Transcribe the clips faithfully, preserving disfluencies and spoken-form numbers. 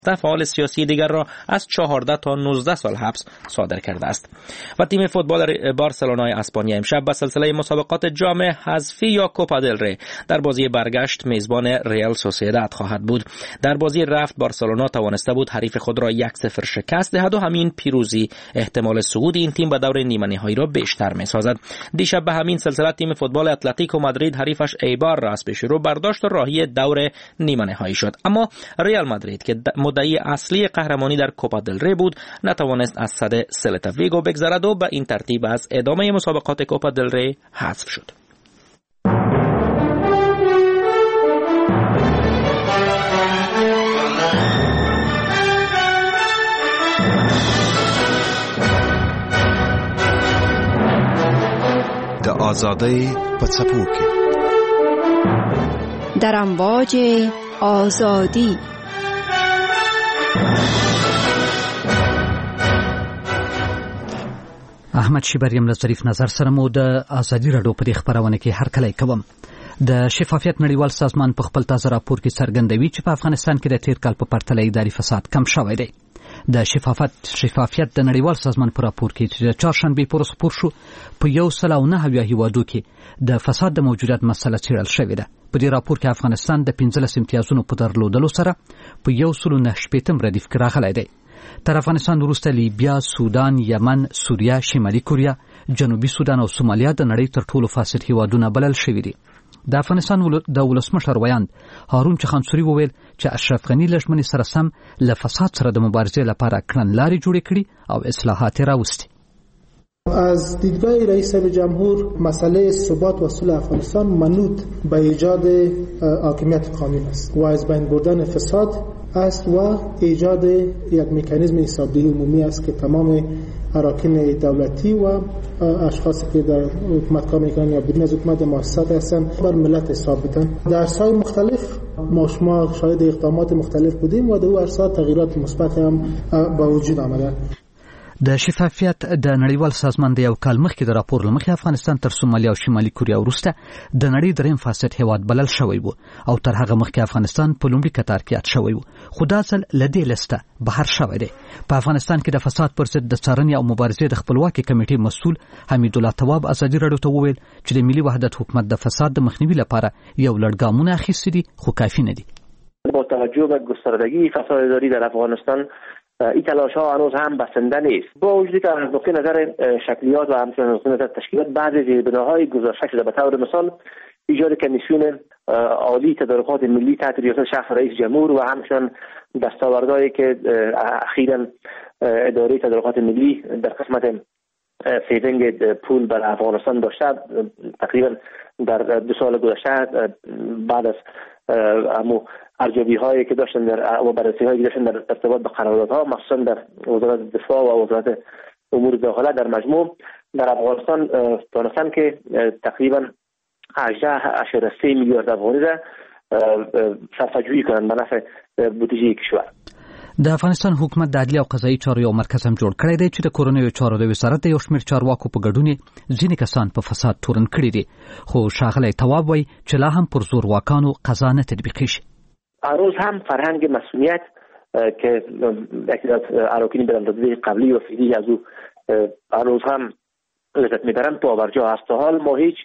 فعال سیاسی دیگر را از چهارده تا نوزده سال حبس صادر کرده است. و تیم فوتبال بارسلونای اسپانیا امشب به سلسله مسابقات جام حذفی یا کوپا دل ری در بازی برگشت میزبان ریال سوسییداد خواهد بود. در بازی رفت بارسلونا توانسته بود حریف خود را یک صفر شکست دهد و همین پیروزی احتمال صعود این تیم به دور نیمه نهایی را بیشتر می‌سازد. دیشب به همین سلسله تیم فوتبال اتلتیکو مادرید حریفش ایبار را از پیش رو برداشت و راهی دور نیمه نهایی شد. اما ریال مادرید که مدعی اصلی قهرمانی در کوپا دل ری بود نتوانست از صد سلتا ویگو بگذرد و به این ترتیب از ادامه مسابقات کوپا دل ری حذف شد. د آزادۍ په څپو کې در امواج آزادی. احمد شیبر یم له ظریف نظر سره مو د ازادي راډیو په خبرونه کې هر کله کوم. د شفافیت نړیوال سازمان په خپل تازه راپور کې څرګندوي چې په افغانستان کې د تیر کال په پرتله اداري فساد کم شوی دی. د شفافیت شفافیت د نړیوال سازمان په راپور کې چې د چهارشنبه پر ورځ خپور شو په یو سل او نهه هیوادو کې د فساد د موجودیت مسله څېړل شوې ده. په دې راپور کې افغانستان د پنځلس امتیازونو په درلودلو سره په یو سل نه شپږم ردیف کې راغلی دی. تر افغانستان وروسته لیبیا، سودان، یمن، سوریه، شمالي کوریا، جنوبي سودان او سومالیا د نړۍ تر ټولو فاسد هیوادونه بلل شوي دي. د افغانستان د ولسمشر ویاند هارون چخانسوري وویل چې اشرف غني لژمنې سره سم له فساد سره د مبارزې لپاره کړنلارې جوړې کړي او اصلاحات راوستي. از دیدگاه رئیس جمهور مسئله ثبات و صلح افغانستان منوط به ایجاد حاکمیت قانون است و از بین بردن فساد است و ایجاد یک مکانیزم حسابدهی عمومی است که تمام اراکین دولتی و اشخاصی که در حکومت کار میکنن یا بیرون از حکومت مؤسسات هستن بر ملت حساب بدن. در سای مختلف ما شما شاهد اقدامات مختلف بودیم و در او عرصه تغییرات مثبت هم به وجود آمده. د شفافیت د نړیوال سازمان د یو کال مخکې د راپور لمخې افغانستان تر سومالیا او شمالي کوریا وروسته د نړۍ دریم فاسد هیواد بلل شوی وو او تر هغه مخکې افغانستان په لومړي کتار کې یاد شوی وو. خو دا ځل له دې لسته بهر شوی دی. په افغانستان کې د فساد پر ضد د څارنې او مبارزې د خپلواکي کمیټې مسؤل حمید الله تواب ازادي راډیو ته وویل چې د ملي وحدت حکومت د فساد د مخنیوي لپاره یو لړ ګامونه اخیستي دي خو کافی نه دي. با توجه به گستردگی فساد اداری در افغانستان این تلاش ها هنوز هم بسنده نیست. با وجودی که از نقطه نظر شکلیات و همچنین از نقطه نظر تشکیلات بعضی زیربناهای گذاشته شده. به طور مثال ایجاد کمیسیون عالی تدارکات ملی تحت ریاست شخص رئیس جمهور و همچنین دستاوردهایی که اخیراً اداره تدارکات ملی در قسمت سیوینگ پول بر افغانستان داشته. تقریبا در دو سال گذشته بعد از امو ارزیابی هایی که داشتن در و بررسی هایی که داشتن در ارتباط به قراردادها مخصوصا در وزارت دفاع و وزارت امور داخله در مجموع در افغانستان تونستن که تقریبا هجده اشاره سه میلیارد افغانی را صرفه‌جویی کنند به نفع بودجه کشور. د افغانستان حکومت د عدلیه او قضایي چارو یو مرکز هم جوړ کړی دی چې د کورنیو چارو د وزارت د یو شمېر چارواکو په ګډون ځینې کسان په فساد تورن کړي دي. خو ښاغلی تواب وایي چې لا هم پر زور واکانو قضا نه تطبیقي شي. هنوز هم فرهنگ مسئولیت که اکثر اراکین براندازی قبلی و فعلی از او هنوز هم لذت میبرند پابرجا است. تا حال ما هیچ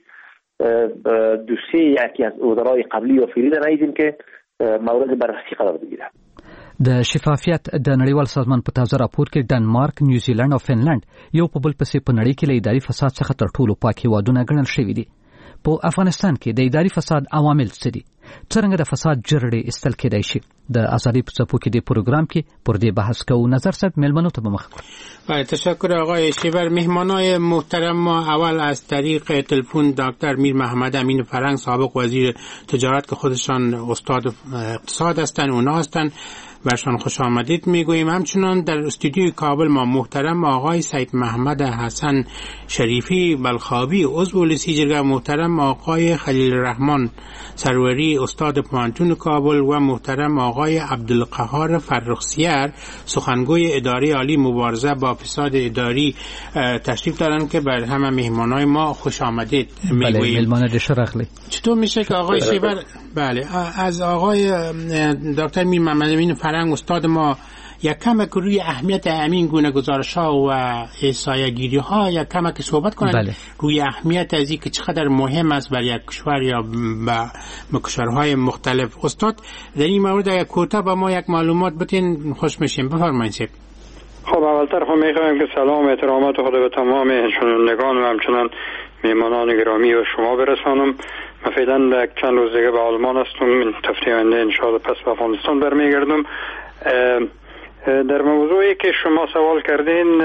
دوسیه یکی از وزرای قبلی و فعلی ندیدیم که مورد بررسی قرار بگیره. د شفافیت د نړیوال سازمان په تازه راپور کې ډنمارک، نیوزیلند او فنلند یو په بل پسې په نړۍ کې له اداري فساد څخه تر ټولو پاک هیوادونه ګڼل شوي دي. په افغانستان کې د اداري فساد عوامل څه دي؟ څنګه د فساد جرړې ایستل کېدای شي؟ د ازادي په څپو کې د پروګرام کې پر دې بحث کوو. نظر صاحب ملمنو ته مخ بله تشکر آقای شیبر. مهمانای محترم ما اول از طریق تلفن دکتر میر محمد امین فرنگ سابق وزیر تجارت که خودشان استاد اقتصاد هستند اونا هستند برشان خوش آمدید میگوییم. همچنان در استودیوی کابل ما محترم آقای سید محمد حسن شریفی بلخابی عضو لیسی جرگه، محترم آقای خلیل الرحمن سروری استاد پوهنتون کابل و محترم آقای عبدالقهار فرخزیار سخنگوی اداره عالی مبارزه با فساد اداری تشریف دارن که بر همه مهمانای ما خوش آمدید میگوییم. بله مهمان دشرخلی. چطور میشه که آقای شیبر بله از آقای دکتر میر محمد امین فرنگ فرهنگ استاد ما یک کمک روی اهمیت همین گونه گزارش‌ها و احصایه‌گیری‌ها یک کمک صحبت کنند بله. روی اهمیت از این که چقدر مهم است برای یک کشور یا با کشورهای مختلف. استاد در این مورد یک کوتاه با ما یک معلومات بتین خوش میشیم. بفرمایید. خب اولتر خب میخوایم که سلام و احترامات خود به تمام شنوندگان و همچنان میهمانان گرامی و شما برسانم. من فعلا یک چند روز دیگه به آلمان هستم، این هفته آینده ان شاء الله پس به افغانستان برمیگردم. در موضوعی که شما سوال کردین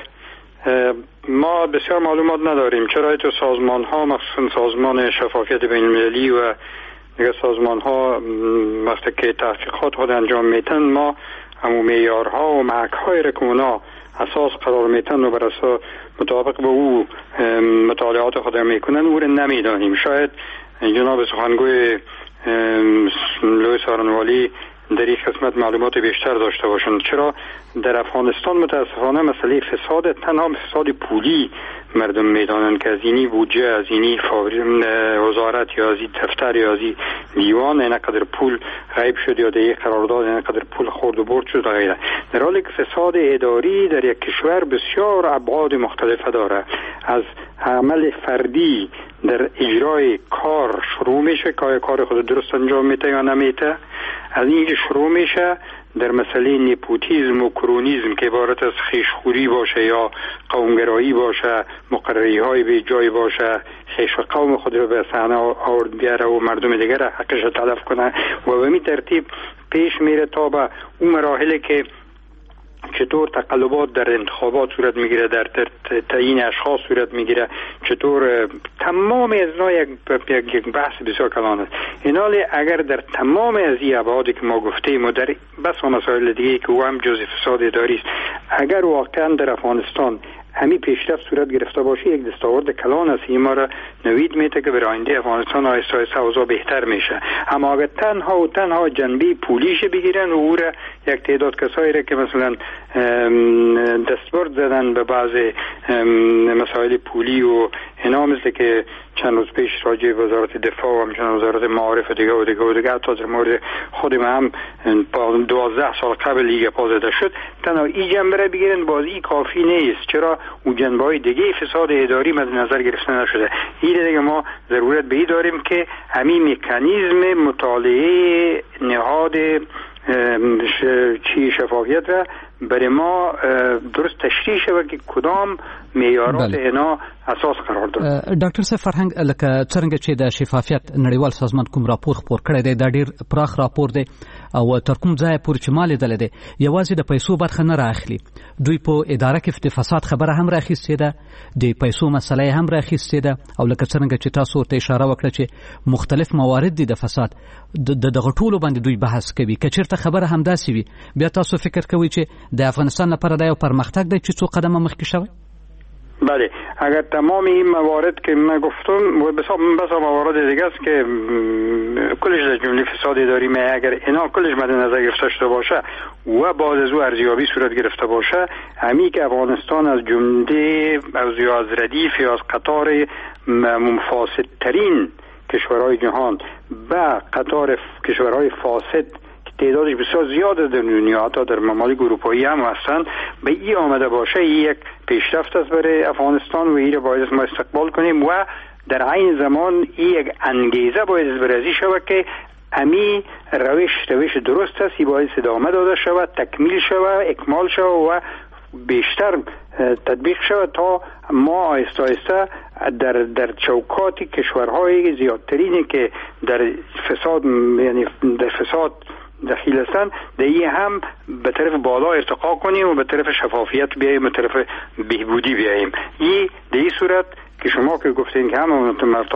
ما بسیار معلومات نداریم، چرا تو سازمان ها مخصوصا سازمان شفافیت بین المللی و دیگه سازمان ها وقتی که تحقیقات خود انجام میتن ما همون معیارها و محک‌های رکونا اساس قرار میتن و بر اساس مطابق به او مطالعات خود میکنن او رو نمیدانیم. شاید جناب سخنگوی لوی سارنوالی در این قسمت معلومات بیشتر داشته باشند، چرا در افغانستان متاسفانه مسئله فساد تنها فساد پولی مردم میدانند که از اینی بودجه، از اینی وزارت یا از این دفتر یا از این دیوان اینقدر پول غیب شد یا در یک قرارداد اینقدر پول خورد و برد شد غیره، در حالی که فساد اداری در یک کشور بسیار ابعاد مختلفه داره. از عمل فردی در اجرای کار شروع میشه که کار خود درست انجام میده یا نمیده، از اینکه شروع میشه در مسئله نپوتیزم و کرونیزم که عبارت از خیشخوری باشه یا قومگرایی باشه، مقرری های به جای باشه، خیش و قوم خود رو به صحنه آورد بیاره و مردم دیگر حقش تلف کنه و به این ترتیب پیش میره تا به اون مراحل که چطور تقلبات در انتخابات صورت میگیره، در تعیین اشخاص صورت میگیره، چطور تمام از اینا یک یک بحث بسیار کلان است. اینالی اگر در تمام از این ابعادی که ما گفتیم و در بس و مسائل دیگه که او هم جزء فساد اداری است، اگر واقعا در افغانستان همین پیشرفت صورت گرفته باشه یک دستاورد کلان است. این ما را نوید میده که برای آینده افغانستان آهسته آهسته اوضاع بهتر میشه. اما اگر تنها و تنها جنبه پولیش بگیرن و او را یک تعداد کسایی را که مثلا دستبرد زدن به بعض مسائل پولی و اینا، مثل که چند روز پیش راجع به وزارت دفاع و همچنان وزارت معارف دیگه و دیگه و دیگه تا در مورد خود ما هم دوازده سال قبل لیگ پا زده شد، تنها این جنبه را بگیرن بازی کافی نیست. چرا اون جنبه های دیگه فساد اداری مد نظر گرفته نشده؟ این دیگه ما ضرورت به این داریم که همین مکانیزم مطالعه نهاد چی شفافیت را برای ما درست تشریح شود که کدام معیارات اینا اساس قرار داره. ډاکټر صاحب فرهنګ لکه څنګه چې د شفافیت نړیوال سازمان کوم راپور خپور کړی دی دا ډیر پراخ راپور دی او تر کوم ځای پورې چې ما لیدلی دی یوازې د پیسو برخه نه رااخلي، دوی په اداره کې د فساد خبره هم راخیستې ده، د پیسو مسله هم راخیستې ده او لکه څنګه چې تاسو ورته اشاره وکړه چې مختلف موارد دي د فساد د دغه ټولو باندې دوی بحث کوي. که چېرته خبره همداسې وي بیا تاسو فکر کوئ چې د افغانستان لپاره دا یو پرمختګ دی چې څو قدمه مخکې شوی؟ بله، اگر تمام این موارد که من گفتم و بسا موارد دیگه است که کلش در جمله فساد اداری می اگر اینا کلش مد نظر گرفته شده باشه و بعد از او ارزیابی صورت گرفته باشه، همی که افغانستان از جمله از یا از ردیف یا از قطار منفاسد ترین کشورهای جهان به قطار کشورهای فاسد تعدادش بسیار زیاده در دنیا، حتی در ممالک اروپایی هم هستند، به این آمده باشه این یک پیشرفت است برای افغانستان و این را باید ما استقبال کنیم و در عین زمان این یک انگیزه باید برای شود که امی روش روش درست است، این باید ادامه داده شود، تکمیل شود، اکمال شود و بیشتر تطبیق شود تا ما آهسته آهسته در در چوکات کشورهای زیادترینی که در فساد یعنی در فساد دخیل هستن دیگه هم به طرف بالا ارتقا کنیم و به طرف شفافیت بیاییم، به طرف بهبودی بیاییم. این در این صورت که شما که گفتین که همه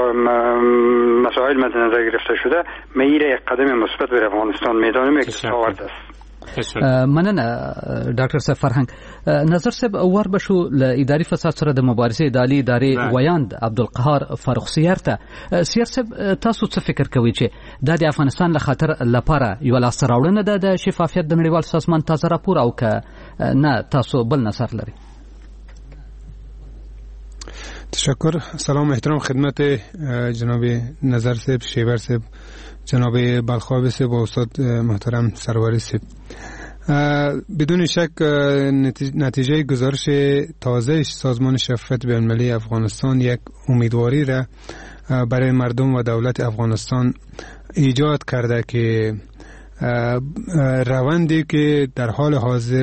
مسائل مد نظر گرفته شده، من این را یک قدم مثبت به افغانستان میدانم، یک دستاورد است. مننه ډاکټر صاحب فرهنګ. نظر صاحب ور بشو ل اداري فساد سره د مبارزې اداري ادارې ویاند عبدالقهار فاروق سیار ته سیار صاحب تاسو څه فکر کوئ چې د افغانستان له خاطر لپاره یو لاسته راوړنه ده د شفافیت د نړیوال سازمان تازه راپور او که نه تاسو بل نظر لري؟ تشکر. سلام احترام خدمت جناب نظر صاحب، شیبر صاحب، جناب بلخواب صاحب و استاد محترم سروری صاحب. بدون شک نتیجه گزارش تازه سازمان شفافیت بین‌المللی افغانستان یک امیدواری را برای مردم و دولت افغانستان ایجاد کرده که روندی که در حال حاضر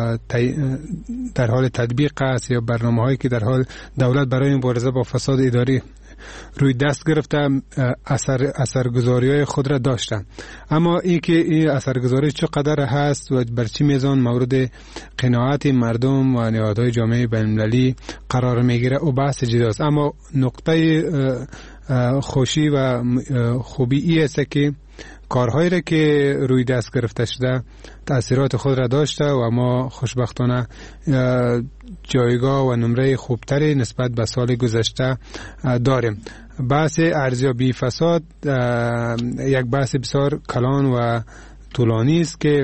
در حال تطبیق است یا برنامه‌هایی که در حال دولت برای مبارزه با فساد اداری روی دست گرفته اثر اثرگذاری‌های خود را داشته، اما این که این اثرگذاری چقدر هست و بر چه میزان مورد قناعت مردم و نهادهای جامعه بین‌المللی قرار میگیره او بحث جداست. اما نقطه خوشی و خوبی این است که کارهایی را که روی دست گرفته شده تأثیرات خود را داشته و ما خوشبختانه جایگاه و نمره خوبتری نسبت به سال گذشته داریم. بحث ارزیابی فساد یک بحث بسیار کلان و طولانی است که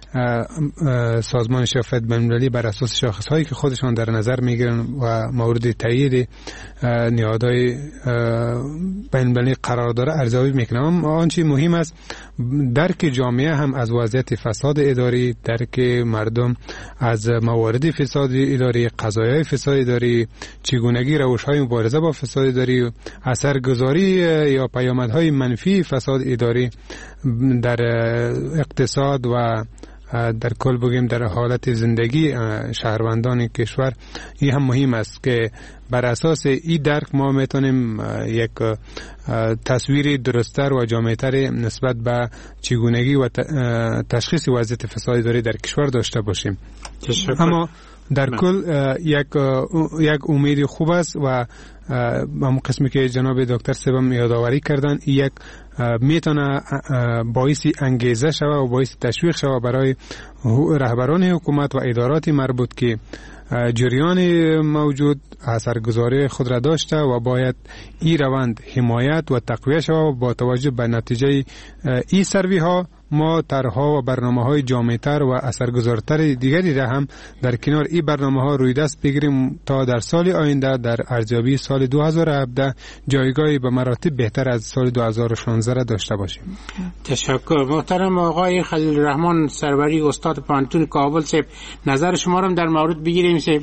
سازمان شفافیت بین‌المللی بر اساس شاخص‌هایی که خودشان در نظر میگیرن و مورد تایید نهادهای بین‌المللی قرار داره ارزیابی میکنه. اما آنچه مهم است درک جامعه هم از وضعیت فساد اداری، درک مردم از موارد فساد اداری، قضایای فساد اداری، چگونگی روش‌های مبارزه با فساد اداری، اثرگذاری یا پیامدهای منفی فساد اداری در اقتصاد و در کل بگیم در حالت زندگی شهروندان کشور. این هم مهم است که بر اساس این درک ما میتونیم یک تصویری درست‌تر و جامع‌تر نسبت به چگونگی و تشخیص وضعیت فساد اداری در کشور داشته باشیم. اما در کل یک یک امید خوب است و همون قسمی که جناب دکتر سبم یادآوری کردن یک میتونه باعث انگیزه شود و باعث تشویق شود برای رهبران حکومت و ادارات مربوط که جریان موجود اثرگذاری خود را داشته و باید این روند حمایت و تقویت شود. با توجه به نتیجه این سروی ها ما طرح‌ها و برنامه‌های جامع‌تر و اثرگذارتر دیگری را هم در کنار این برنامه‌ها روی دست بگیریم تا در سال آینده در ارزیابی سال دو هزار و هفده جایگاهی به مراتب بهتر از سال دو هزار و شانزده را داشته باشیم. تشکر. محترم آقای خلیل الرحمن سروری استاد پانتون کابل صاحب، نظر شما را در مورد بگیریم صاحب.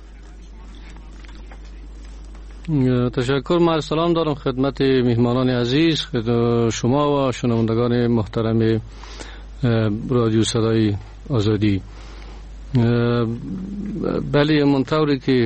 تشکر. من سلام دارم خدمت مهمانان عزیز، شما و شنوندگان محترم رادیو صدای آزادی. بله، منطوری که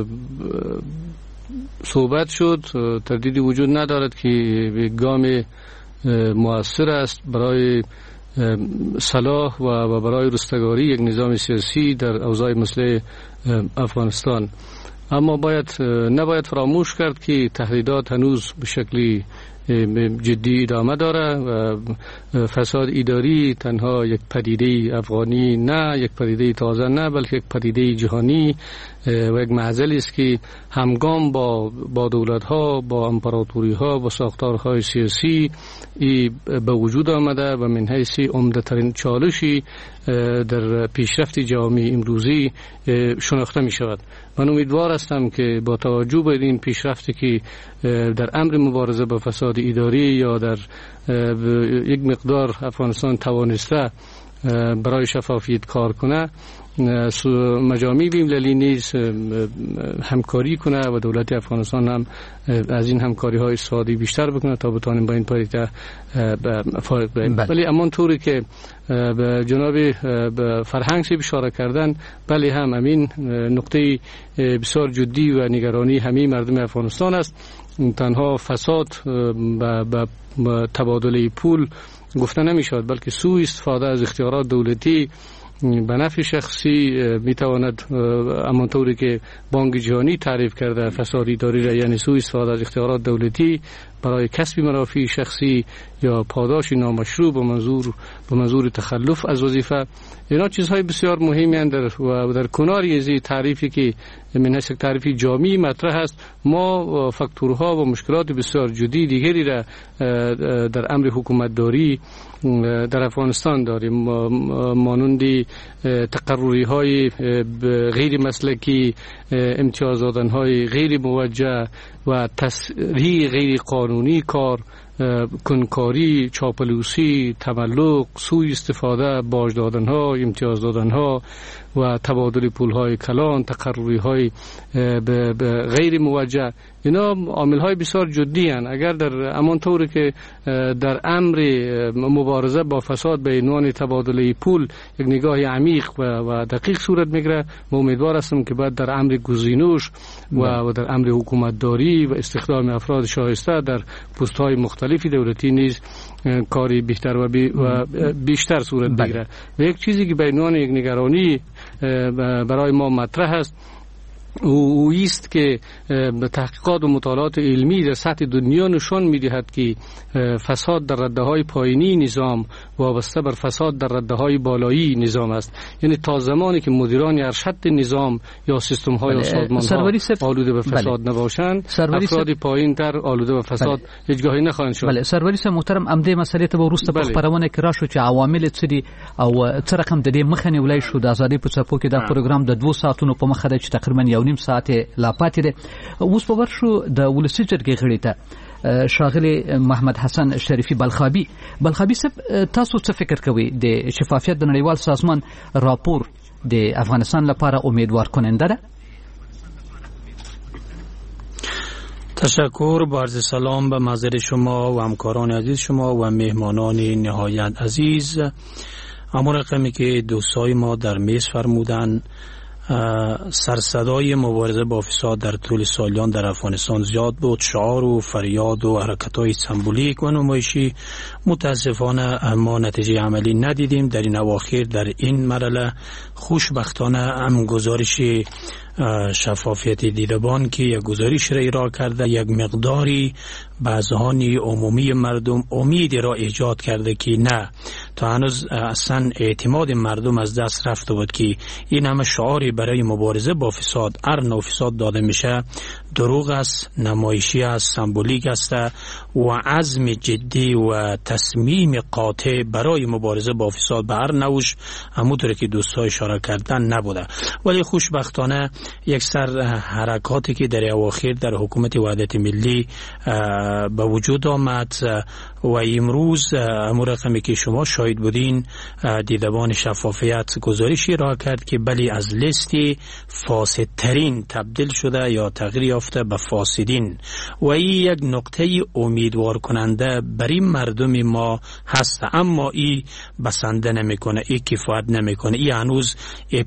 صحبت شد تردیدی وجود ندارد که گام مؤثر است برای صلاح و برای رستگاری یک نظام سیاسی در اوضاع مثل افغانستان. اما باید نباید فراموش کرد که تهدیدات هنوز به شکلی جدی ادامه داره و فساد اداری تنها یک پدیده افغانی نه، یک پدیده تازه نه، بلکه یک پدیده جهانی و یک معضلی است که همگام با با دولت‌ها، با امپراتوری‌ها، با ساختارهای سیاسی به وجود آمده و من حیث عمده‌ترین چالشی در پیشرفت جامعه امروزی شناخته می شود. من امیدوار هستم که با توجه به این پیشرفتی که در امر مبارزه با فساد اداری یا در یک مقدار افغانستان توانسته برای شفافیت کار کنه، مجامع بین‌المللی نیز همکاری کنه و دولت افغانستان هم از این همکاری های اقتصادی بیشتر بکنه تا بتوانیم با این پدیده فارغ بشیم. ولی امان طوری که جناب فرهنگ سی اشاره کردن، بله هم همین نقطه بسیار جدی و نگرانی همه مردم افغانستان است. تنها فساد و تبادل پول گفته نمیشود، بلکه سوء استفاده از اختیارات دولتی به نفع شخصی میتواند همانطوری که بانک جهانی تعریف کرده فساد اداری را، یعنی سوء استفاده از اختیارات دولتی برای کسب منافع شخصی یا پاداش نامشروع به منظور به منظور تخلف از وظیفه. اینا چیزهای بسیار مهمی اند و در کنار از تعریفی که من حیث تعریفی جامعی مطرح است، ما فاکتورها و مشکلات بسیار جدی دیگری را در امر حکومت داری در افغانستان داریم، مانند تقرری های غیر مسلکی، امتیاز دادن های غیر موجه و تسریع غیر قانونی کار، کنکاری، چاپلوسی، تملق، سوء استفاده، باج دادن ها، امتیاز دادن ها و تبادل پول های کلان، تقرری های غیر موجه. اینا عامل های بسیار جدی هستند. اگر در همان طوری که در امر مبارزه با فساد به عنوان تبادل پول یک نگاه عمیق و, و دقیق صورت میگیره، ما امیدوار هستم که بعد در امر گزینش و, و در امر حکومت داری و استخدام افراد شایسته در پست های مختلفی دولتی نیز کاری بیشتر و, بی و بیشتر صورت بگیره. و یک چیزی که به عنوان یک نگرانی برای ما مطرح است او است که تحقیقات و مطالعات علمی در سطح دنیا نشان می‌دهد که فساد در رده‌های پایینی نظام وابسته بر فساد در رده‌های بالایی نظام است. یعنی تا زمانی که مدیران ارشد نظام یا سیستم‌های و سازمان‌ها آلوده به فساد بله. نباشند، افراد پایین‌تر آلوده به فساد بله. هیچگاهی نخواهند شد. بله سروری صاحب محترم، امده مسئله ته ورسته په خبرونه کې راشو چې عوامل څه دي او څه رقم د دې مخنی ولای شو د ازادي په څپو کې دا پروګرام د دوه ساعتونو په مخه ده چې تقریبا یو نیم ساعت لا پاتې ده. اوس په ورشو د ولسی جرګې غړي ته شاغلی محمد حسن شریفی بلخابی بلخابی صاحب تاسو څه فکر کوئ د شفافیت د نړیوال سازمان راپور د افغانستان لپاره امیدوار کننده ده؟ تشکر، با عرض سلام به محضر شما و همکاران عزیز شما و مهمانان نهایت عزیز. اما رقمی که دوستای ما در میز فرمودن، سرصدای مبارزه با فساد در طول سالیان در افغانستان زیاد بود. شعار و فریاد و حرکت‌های سمبولیک و نمایشی متاسفانه ما نتیجه عملی ندیدیم. در این اواخر در این مرحله خوشبختانه هم گزارش شفافیت دیدبان که یک گزارش را ارائه کرده، یک مقداری به اذهان عمومی مردم امیدی را ایجاد کرده که نه، تا هنوز اصلا اعتماد مردم از دست رفته بود که این همه شعاری برای مبارزه با فساد، هر نوع فساد داده میشه، دروغ است، نمایشی است، سمبولیک است و عزم جدی و تصمیم قاطع برای مبارزه با فساد به هر نوعش همونطور که دوستان اشاره کردن نبوده. ولی خوشبختانه یک سر حرکاتی که در اواخر در حکومت وحدت ملی به وجود آمد و امروز امور رقمی که شما شاهد بودین، دیدبان شفافیت گزارشی را کرد که بلی از لیستی فاسدترین تبدیل شده یا تغییر یافته به فاسدین و این یک نقطه امیدوار کننده برای مردم ما هست. اما این بسنده نمیکنه، این کفایت نمیکنه، این هنوز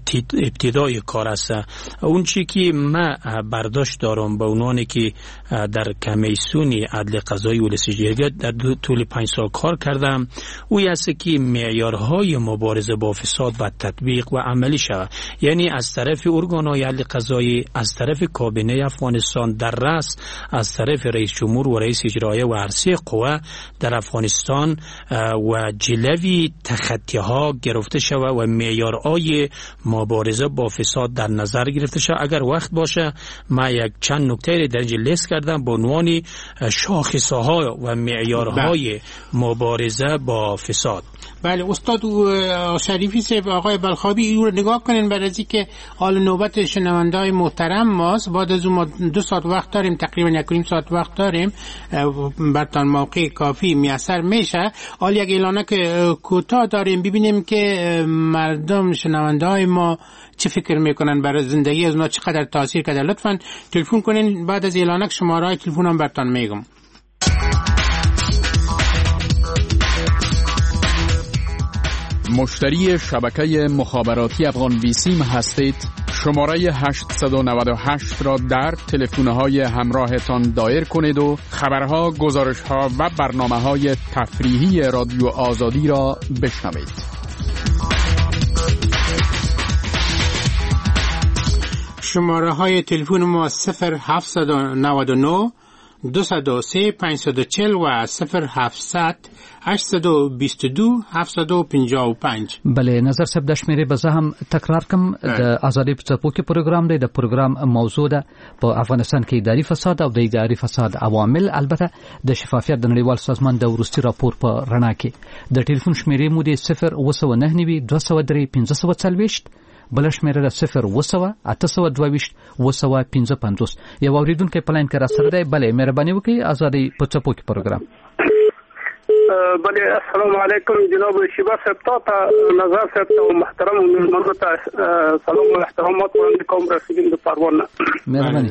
ابتدای کار است. اون چی که من برداشت دارم به عنوان که در کمیسیون عدل قضایی ولسی جرگه در طول پنج سال کار کردم، اوی است که معیارهای مبارزه با فساد و تطبیق و عملی شود. یعنی از طرف ارگان‌های عدل قضایی، از طرف کابینه افغانستان در رأس، از طرف رئیس جمهور و رئیس اجرایی و هر سه قوه در افغانستان و جلوی تخطی‌ها گرفته شود و معیارهای مبارزه با فساد در نظر گرفته شود. اگر وقت باشه ما یک چند نکته در اینجا لیست کردم به عنوان شاخصه‌ها و معیارهای مبارزه با فساد. بله استاد شریفی صاحب، آقای بلخابی، این رو نگاه کنین برای از که حال نوبت شنونده‌های محترم ماست. بعد از اون دو ساعت وقت داریم، تقریبا یک نیم ساعت وقت داریم، برتان موقع کافی میسر میشه. حال یک اعلانک کوتاه داریم ببینیم که مردم شنونده‌های ما چه فکر میکنن برای زندگی از اونا چقدر تاثیر کرده. لطفاً تلفن کنین، بعد از اعلانک شماره تلفنم برتان میگم. مشتری شبکه مخابراتی افغان ویسیم هستید؟ شماره هشت نه هشت را در تلفن‌های همراهتان دایر کنید و خبرها، گزارش‌ها و برنامه‌های تفریحی رادیو آزادی را بشنوید. شماره های تلفن ما صفر هفت نه نه دویست و سه پانصد و چهل و صفر هفتصد هشتصد و بیست و دو هفتصد و پنجاه و پنج. بله نظر صاحب د شمیرې به زه هم تکرار کوم. د ازادي په څپو کې پروګرام دی. د پروګرام موضوع ده په افغانستان کې اداري فساد او د اداري فساد عوامل، البته د شفافیت د نړیوال سازمان د وروستي راپور په رڼا کې. د ټلیفون شمیرې مو دی صفر اوه سوه نهه نوي دوه سوه درې پنځه سوه څلوېښت، بل شمیره ده صفر اوه سوه اته سوه دوه ویشت اوه سوه پنځه پنځوس. یو اوریدونکی په لاین کې را سره دی. بله مهرباني وکړئ ازادي په څپو کې پروګرام. بله السلام علیکم جناب شیبا صاحب، تا نظر صاحب او محترم مهمانو ته سلام و احترامات وړاندې کوم رسیدین د پروانه. مهرباني.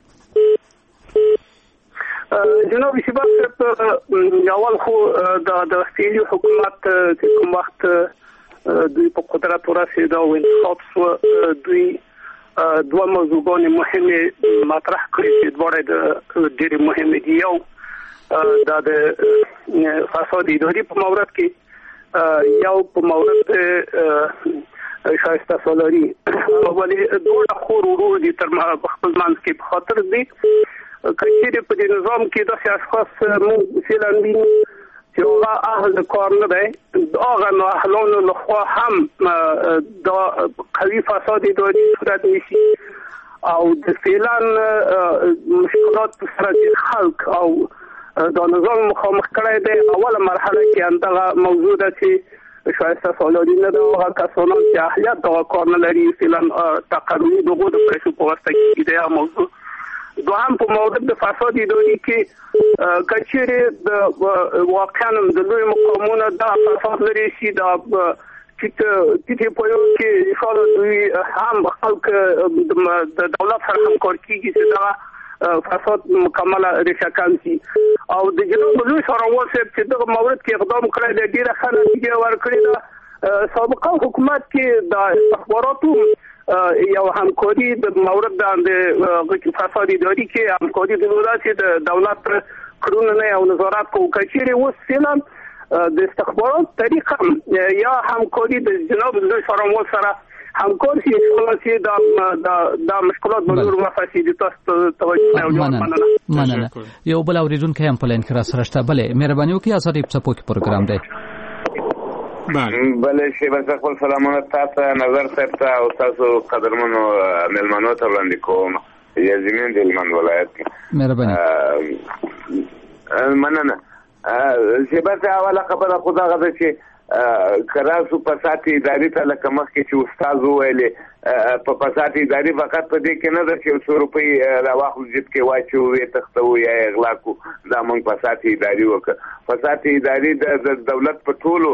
جناب شیبا صاحب، اول خو د فعلي حکومت چې کوم وخت دوی په قدرت ورسېد او انتخاب شو، دوی دوه موضوعګانې مهمې مطرح کړې چې دواړه ډېرې مهمې دي. یو دا د فساد اداري په مورد کې، یو په مورد شایسته سالاري. ولې دواړه خور ورور دي تر خپل منځ کې په خاطر دي که چېرې په دې نظام کې داسې اشخاص موږ فعلا وینو چې هغه اهل کار نه دی، هغه نااهلانو لخوا هم دا قوي فساد اداري صورت نیسي او د فعلا مشکلات سره چې خلک او دا نظام مخامخ کړی دی. اوله مرحله کې همدغه موضوع ده چې شایسته سالاري نه ده، هغه کسانان چې اهلیت دغه کار نه لري فعلا تقرري د هغو د پیسو په واسطه کې دی موضوع. دوهم په مورد د فساد اداري کې که چېرې د واقعا د لوی مقامونه دا فساد لري شي، دا ټیټې پویو کې انشاءالله دوی هم خلک د دولت سره همکار کېږي چې دغه فساد مکمله ریشه کم شي. او د جنوب لوی څارنوال صاحب چې دغه مورد کې اقدام کړی دی، ډېره ښه نتیجه ورکړې ده. سابقه حکومت کې د استخباراتو یو همکاري د مورد د فساد اداري کې همکاري درلوده چې د دولت کړنو نه او نظارت کوو. که چېرې اوس فعلا د استخبارات طریقه یا همکاري د جناب لوی څارنوال سره همکار شي، انشاءالله چې دا مشکلات به نور وفاسي دي. تاسو توجه او جواب مننه. مننه. یو بل اوریدونکی هم په لاین کې را سره شته. بله مهرباني وکړئ ازادي په څپو کې پروګرام دی. بله شیبه صاحب خپل سلامونه تاسو نظر صاحب ته او تاسو قدرمنو مېلمنو ته وړاندې کوم. یزمین د هلمند ولایت کې. مهرباني. مننه. شیبه صاحب اوله خبره خو دغه ده چې کراسو فساد اداري ته لکه مخکې چې استاد وویلې په فساد اداري فقط په دې کې نه ده چې یو څو روپۍ راواخلو جیب کې واچو ویې تښتوو یا یې غلا کړو، دا موږ فساد اداري وکړه. فساد اداري د دولت په ټولو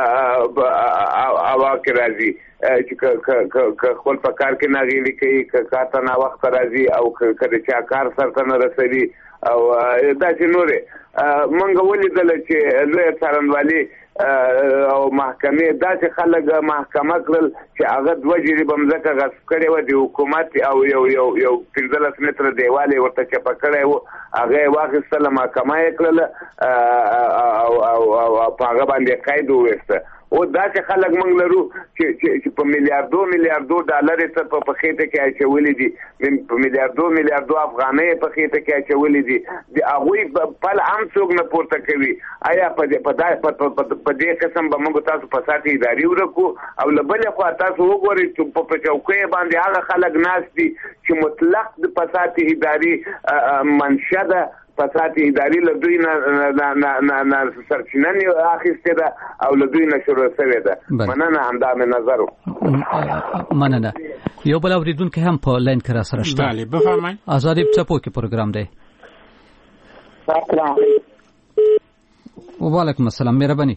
هوا کې راځي چې که خپل په کار کې ناغېلي کوي، که کار ته ناوخته راځي او که د چا کار سرته نه رسوي او داسې نورې. موږ ولیدله چې لویه څارنوالي او محکمې داسې خلک محکمه کړل چې هغه دوه جریبه مځکه غصب کړې وه د حکومت او یو یو یو پنځلس متره دیوال یې ورته چپه کړی و، هغه یې واخیستله محکمه یې کړله او په هغه باندې قید وویسته. او داسې خلک موږ لرو چې په میلیاردو میلیاردو ډالر یې څه په خېټه کې اچولي دي، په میلیاردو میلیاردو افغانۍ یې په خېټه کې اچولي دي، د هغوی پل هم څوک نه پورته کوي. آیا په دې قسم به موږ تاسو فساد اداري ورکو؟ او له بلې خوا تاسو وګورئ چې په چوکیو باندې هغه خلک ناست دي چې مطلق د فساد اداري منشا ده، فساد اداري له دوی نه سرچینه اخیستې ده او له دوی نه شروع شوې ده. مننه، همدا مې نظر و. مننه. یو بل اوریدونکی هم په لاین کې را سره شته. بله بفرمایئ. ازادي په څپو کې پروګرام دی. السلام وعلیکم السلام. مهرباني.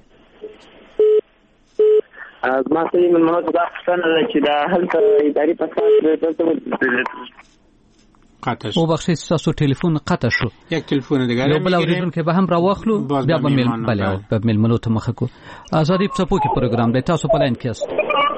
زما سړي مېلمنو ته دا پوښتنه ده چې دا هلته اداري فساد قطع شو. او بخشش تاسو ټلیفون قطع شو. یک تلیفون دیگه یو بل اوریدونکی به هم راواخلو بیا به مل بله به مېلمنو ته مخه کو. ازادي په څپو کې پروګرام دی. تاسو په لاین کې یاست.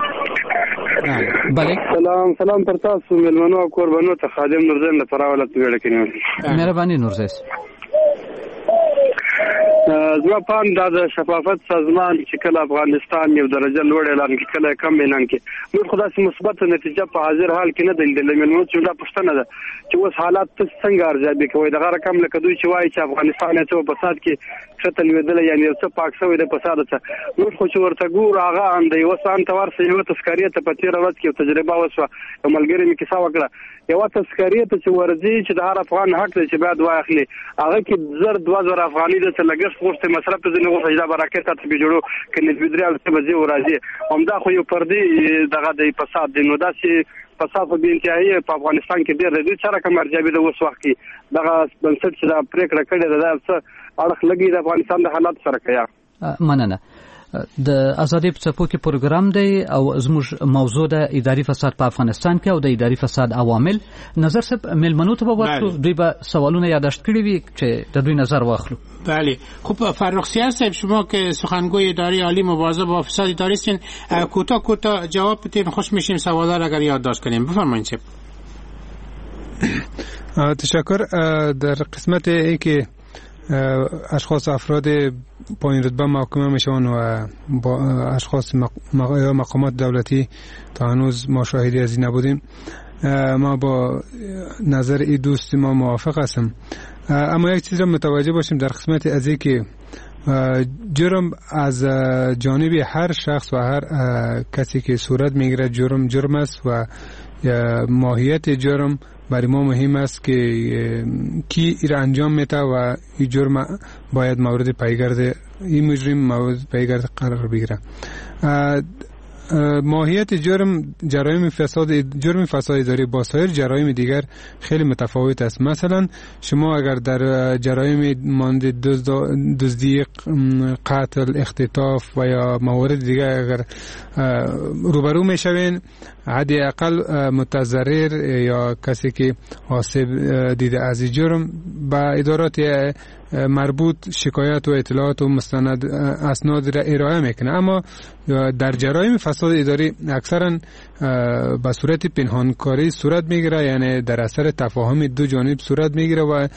بله سلام سلام پر تاسو مېلمنو او قربانو ته خادم نورزین د فراولت ویل کېنه. مهرباني نورزیس. زما پام د شفافیت سازمان چې کله افغانستان یو درجه لوړ اعلان کې کله کم اعلان کې موږ خدای مثبت نتیجه په حاضر حال کې نه دلیل مې چې دا پښتنه ده چې اوس حالات څنګه ارزیابي کوي دغه رقم لکه دوی چې وایي چې افغانستان ته په فساد کې څه تلویدل یعنی څه پاک شوی د فساد څخه موږ خو چې ورته ګور هغه اندي وسان ته ورسې یو تذکریه ته په تیر ورځ کې تجربه وسوه ملګری مې کیسه وکړه یو تذکریه ته چې ورځي چې د هر افغان حق دی چې باید واخلي هغه کې زر دوه زر افغاني د لګښت غوښته مصرف ته نه غوښه دا برکت ته به جوړو کني د بدري او څه به ورازي همدا خو یو پردي دغه د فساد دی نو دا چې فساد په انتهایی په افغانستان کې ډېر دی چې رقم ارزیابي د وس وخت کې دغه بنسټ چې دا پریکړه کړې ده دا څه اړخ لګي د افغانستان د حالات سره کوي مننه د ازادي په څپو کې پروګرام دی او زموږ موضوع د اداري فساد په افغانستان کې او د اداري فساد عوامل نظر صاحب ملمنو ته به ورسو دوی به سوالونه یادداشت کړي وي چې د دوی نظر واخلو. بله خب فرخ سیار صاحب شما که سخنگوی اداره عالی مبارزه با فساد اداری هستین کوتاه کوتاه جواب بدین خوش میشیم سوالا را اگر یادداشت کنیم بفرمایید صاحب. تشکر. در قسمت ای که اشخاص افراد پایین رتبه محاکمه میشون و با اشخاص یا مقامات دولتی تا هنوز ما شاهدی از این نبودیم ما با نظر ای دوست ما موافق هستم اما یک چیز را متوجه باشیم در قسمت از ای که جرم از جانب هر شخص و هر کسی که صورت میگیره جرم جرم است و ماهیت جرم برای ما مهم است که کی این انجام میده و این جرم باید مورد پیگرد این مجرم مورد پیگرد قرار بگیره. ماهیت جرم جرایم فساد جرم فساد اداری با سایر جرایم دیگر خیلی متفاوت است. مثلا شما اگر در جرایم مانند دزدی قتل اختطاف و یا موارد دیگر اگر روبرو میشوین حداقل متضرر یا کسی که آسیب دیده از جرم با ادارات مربوط شکایت و اطلاعات و مستند اسناد را ارائه میکنه اما در جرایم فساد اداری اکثرا به صورت پنهانکاری صورت میگیره یعنی در اثر تفاهم دو جانب صورت میگیره و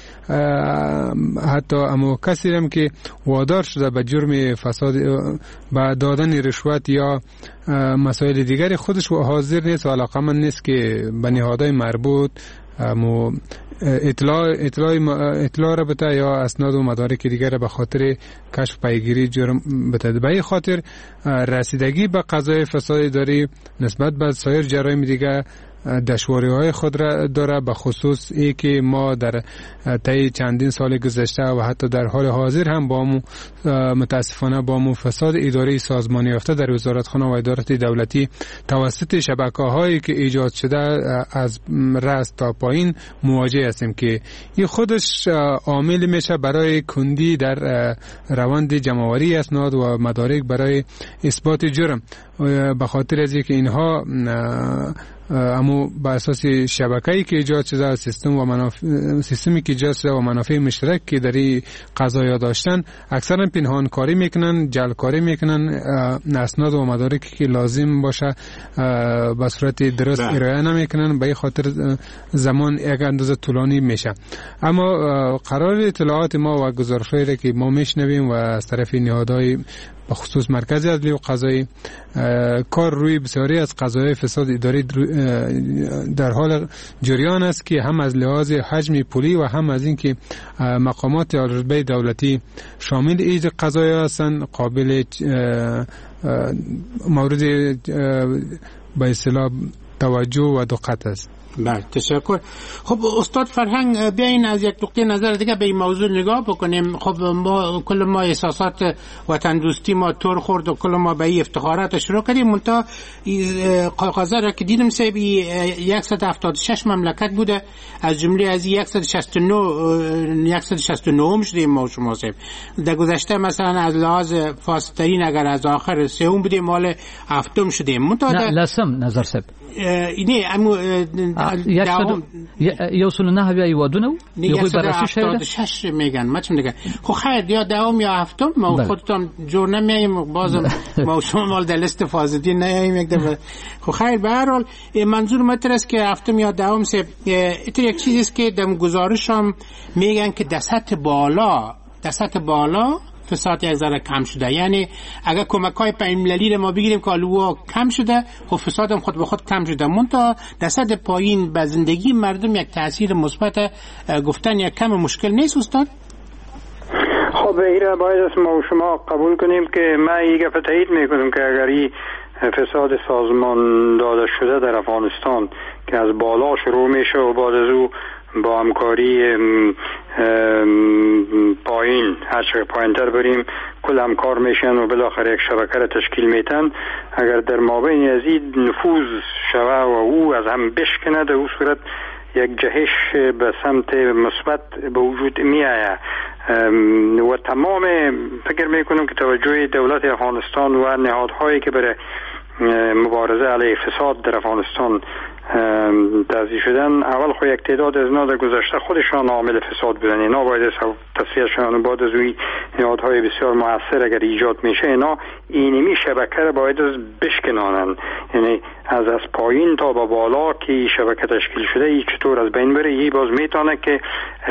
حتی اما کسی هم که وادار شده به جرم فساد به دادن رشوت یا مسائل دیگری خودش حاضر نیست و علاقمند نیست که به نهادهای مربوط مو اطلاع اطلاع اطلاع را بده یا اسناد و مدارک دیگر به خاطر کشف پیگیری جرم بده. به این خاطر رسیدگی به قضای فساد اداری نسبت به سایر جرایم دیگر دشواری‌های خود را داره به خصوص ای که ما در طی چندین سال گذشته و حتی در حال حاضر هم با مو متاسفانه با مو فساد اداری سازمانی یافته در وزارتخانه و ادارات دولتی توسط شبکه‌هایی که ایجاد شده از رأس تا پایین مواجه هستیم که این خودش عامل میشه برای کندی در روند جمع‌آوری اسناد و مدارک برای اثبات جرم به خاطر از اینکه اینها اما با اساس شبکه‌ای که ایجاد شده سیستم و منافع سیستمی که ایجاد شده و منافع مشترک که در این قضایا داشتن اکثرا پنهان کاری میکنن جعل کاری میکنن اسناد و مدارکی که لازم باشه به صورت درست ارائه نمیکنن به این خاطر زمان یک اندازه طولانی میشه اما قرار اطلاعات ما و گزارش‌هایی که ما میشنویم و از طرف نهادهای به خصوص مرکز عدلی و قضایی کار روی بسیاری از قضایای فساد اداری در حال جریان است که هم از لحاظ حجم پولی و هم از اینکه مقامات رتبه دولتی شامل این قضایا هستند قابل مورد به اصطلاح توجه و دقت است. بله تشکر. خب استاد فرهنگ بیاین از یک نقطه نظر دیگه به این موضوع نگاه بکنیم. خب ما کل ما احساسات وطن دوستی ما تور خورد و کل ما به این افتخارات شروع کردیم منتها قضا را که دیدم سه صد و هفتاد و شش مملکت بوده از جمله از صد و شصت و نه صد و شصت و نه شدیم ما شما صاحب در گذشته مثلا از لحاظ فاسدترین اگر از آخر سوم بودیم مال هفتم شدیم منتها نه لسم نظر صاحب اینه امو یو سل نه بیا ایوادونه یو بررسی شده شش میگن ما چه میگن خب خیر یا دوم یا هفتم ما خودتون جور نمیایم بازم ما شما مال در لیست فاسدین نمیایم یک دفعه خب خیر به هر حال منظور متر است که هفتم یا دوم سه اتر یک چیزی است که در گزارش هم میگن که در سطح بالا در سطح بالا فساد یک ذره کم شده. یعنی اگر کمک‌های بین‌المللی ما بگیریم که الوا کم شده، خب فساد هم خود به خود کم شده. منتها در سطح پایین به زندگی مردم یک تاثیر مثبت گفتن یک کم مشکل نیست استاد؟ خب ایره باید از ما و شما قبول کنیم که من یک گفت تایید میکنم که اگر این فساد سازمان داده شده در افغانستان که از بالا شروع میشه و بعد از او با همکاری پایین هر چقدر پایین تر بریم کل همکار میشن و بالاخره یک شبکه را تشکیل میتن، اگر در مابین از این نفوذ شوه و او از هم بشکنه در او صورت یک جهش به سمت مثبت به وجود می آید و تمام فکر میکنم که توجه دولت افغانستان و نهادهایی که برای مبارزه علیه فساد در افغانستان تأسیس شدن، اول خو یک تعداد از اینا در گذشته خودشان عامل فساد بودن، اینا باید تصفیهشان و بعد از اوی نهادهای بسیار موثر اگر ایجاد میشه اینا اینمی شبکه را باید از بشکنانن، یعنی از از پایین تا با بالا که شبکه تشکیل شده ای چطور از بین بره، ای باز میتونه که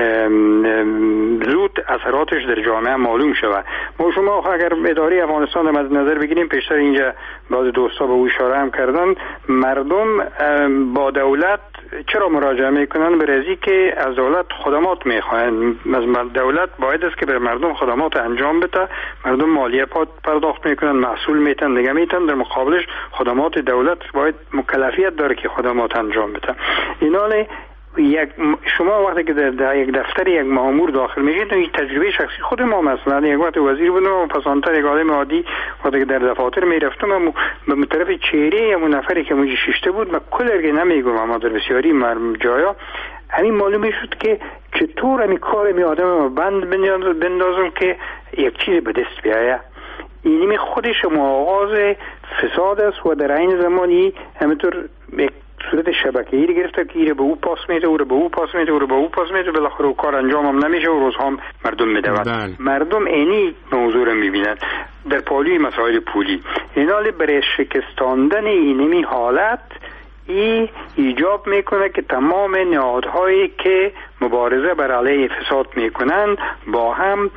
زود اثراتش در جامعه معلوم شود. ما شما اگر اداره افغانستان رو مد نظر بگیریم، پیشتر اینجا بعض دوستا به او اشاره هم کردن، مردم با دولت چرا مراجعه میکنن؟ برای که از دولت خدمات میخواین. از دولت باید است که به مردم خدمات انجام بده، مردم مالیه پرداخت میکنن، محصول میتن، دیگه میتن، در مقابلش خدمات دولت باید مکلفیت داره که خدمات انجام بده. ایناله یک شما وقتی که در, در یک دفتر یک مأمور داخل میشید، این تجربه شخصی خود ما مثلا یک وقت وزیر بودم و پسانتر یک آدم عادی وقتی که در دفاتر میرفتم به طرف چهره همون نفری که موجی ششته بود من کل ارگه نمیگم، اما در بسیاری جایا همین معلوم شد که چطور همین کار می آدم بند بندازم که یک چیز به دست بیایه. اینمی خودش آغاز فساد است و در این زمانی همینطور یک صورت شبکه‌ای گرفته که ایره به او پاس میده، او رو به او پاس میده، او رو به او پاس میده، بالاخره او کار انجام هم نمیشه و روزها هم مردم میدوند. مردم اینی موضوع رو میبینن در پالی مسائل پولی. اینالی برای شکستاندن اینمی حالت ای ایجاب میکنه که تمام نهادهایی که مبارزه بر علیه فساد میکنن با هم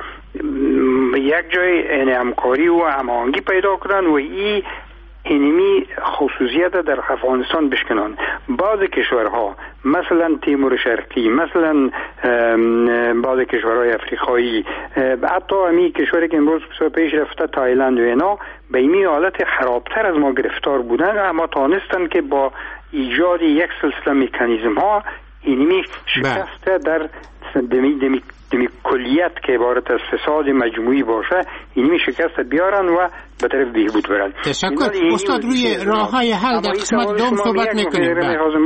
یک جای همکاری و هماهنگی پیدا کنن و ای اینمی خصوصیت در افغانستان بشکنن. بعض کشورها مثلا تیمور شرقی، مثلا بعض کشورهای افریقایی، حتی همی کشوری که امروز پیش رفته تایلند و اینا به این حالت خرابتر از ما گرفتار بودن، اما تانستن که با ایجاد یک سلسله مکانیزم ها اینمی شکسته در دمی دمی دمی کلیت که عبارت از فساد مجموعی باشه اینمی شکست بیارن و به طرف بهبود برن. تشکر استاد. روی راههای حل در قسمت دوم صحبت میکنیم.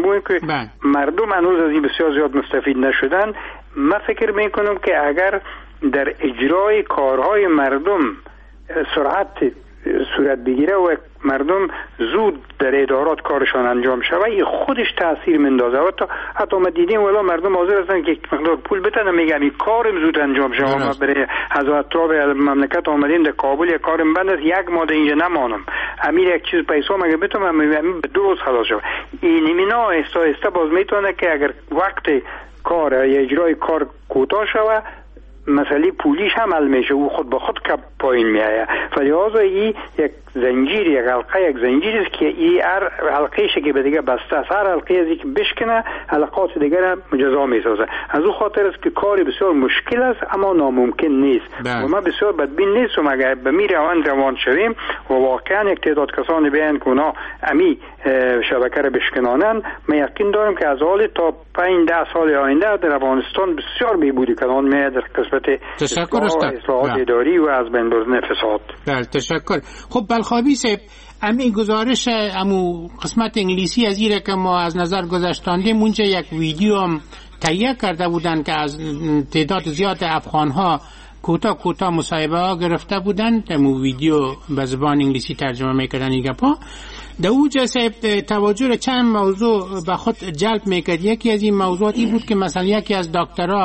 مردم هنوز از این بسیار زیاد مستفید نشدن. من فکر میکنم که اگر در اجرای کارهای مردم سرعت صورت بگیره و مردم زود در ادارات کارشان انجام شود، این خودش تاثیر مندازه. و تا حتی ما دیدیم ولی مردم حاضر هستن که یک مقدار پول بدن، میگم این کارم زود انجام شود. ما برای از اطراف مملکت آمدیم در کابل یک کارم بند است، یک ماه اینجا نمانم، امیر یک چیز پیسا مگه بتونم امیر به دو روز خلاص شود. این مینا ایستا ایستا باز میتونه که اگر وقت کار یا اجرای کار کوتاه شود مسئله پولیش هم حل میشه، او خود به خود کپ پایین میآید. فلذا این یک زنجیر، یک حلقه، یک زنجیر است که این هر حلقه که به دیگه بسته است، هر حلقه از که بشکنه حلقات دیگر هم مجزا میسازه. از او خاطر است که کاری بسیار مشکل است اما ناممکن نیست. و ما بسیار بدبین نیستم اگر به می روان روان شویم و واقعا یک تعداد کسانی بیان که اونا امی شبکه را بشکنانن، من یقین دارم که از حال تا پنج ده سال آینده در افغانستان بسیار بهبودی کنان میاد در قسمت تشکر استاد. اصلاحات اداری و از بین بردن فساد. بله تشکر. خب بلخابی صاحب، امی گزارش امو قسمت انگلیسی از ایره که ما از نظر گذاشتاندیم اونجا یک ویدیو هم تهیه کرده بودن که از تعداد زیاد افغان‌ها کوتاه کوتاه مصاحبه ها گرفته بودن، امو ویدیو به زبان انگلیسی ترجمه میکردن این گپا. در اوجا صاحب توجه چند موضوع به خود جلب میکرد. یکی از این موضوعاتی بود که مثلا یکی از دکترها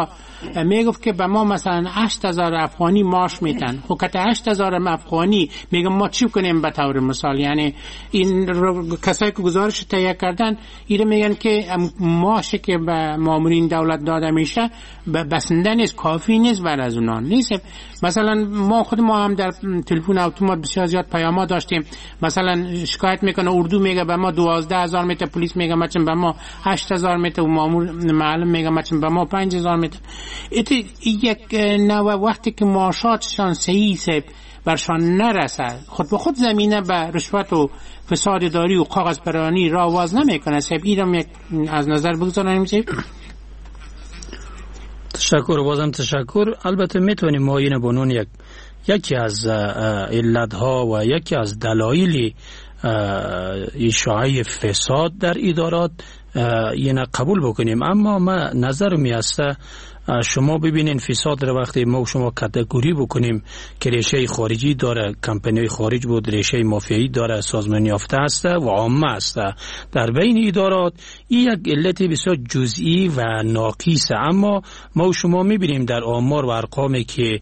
میگفت که به ما مثلا هشت هزار افغانی معاش میتن. خب که هشت هزار افغانی میگم ما چی کنیم به طور مثال؟ یعنی این کسایی که گزارش تهیه کردن ایره میگن که معاشی که به مامورین دولت داده میشه بسنده نیست، کافی نیست برای از اونها نیست. مثلا ما خود ما هم در تلفن اتومات بسیار زیاد پیام‌ها داشتیم، مثلا شکایت میکنه اردو میگه به ما دوازده هزار میته، پلیس میگه مثلا به ما هشت هزار میته و مامور معلم میگه مثلا به ما پنج هزار میته. یک نوع وقتی که معاشاتشان صحیح سه برشان نرسه، خود به خود زمینه به رشوت و فساد اداری و کاغذ پرانی را واز نمیکنه. سب اینم یک از نظر بگذاریم. سب تشکر، بازم تشکر. البته میتونیم ما اینو بنون یک یکی از علتها و یکی از دلایل اشاعه فساد در ادارات اینو قبول بکنیم. اما ما نظر میاسته شما ببینین فساد رو وقتی ما شما کاتگوری بکنیم که ریشه خارجی داره، کمپانی خارج بود، ریشه مافیایی داره، سازمانی یافته است و عامه است در بین ادارات، این یک علت بسیار جزئی و ناقصه. اما ما شما میبینیم در آمار و ارقامی که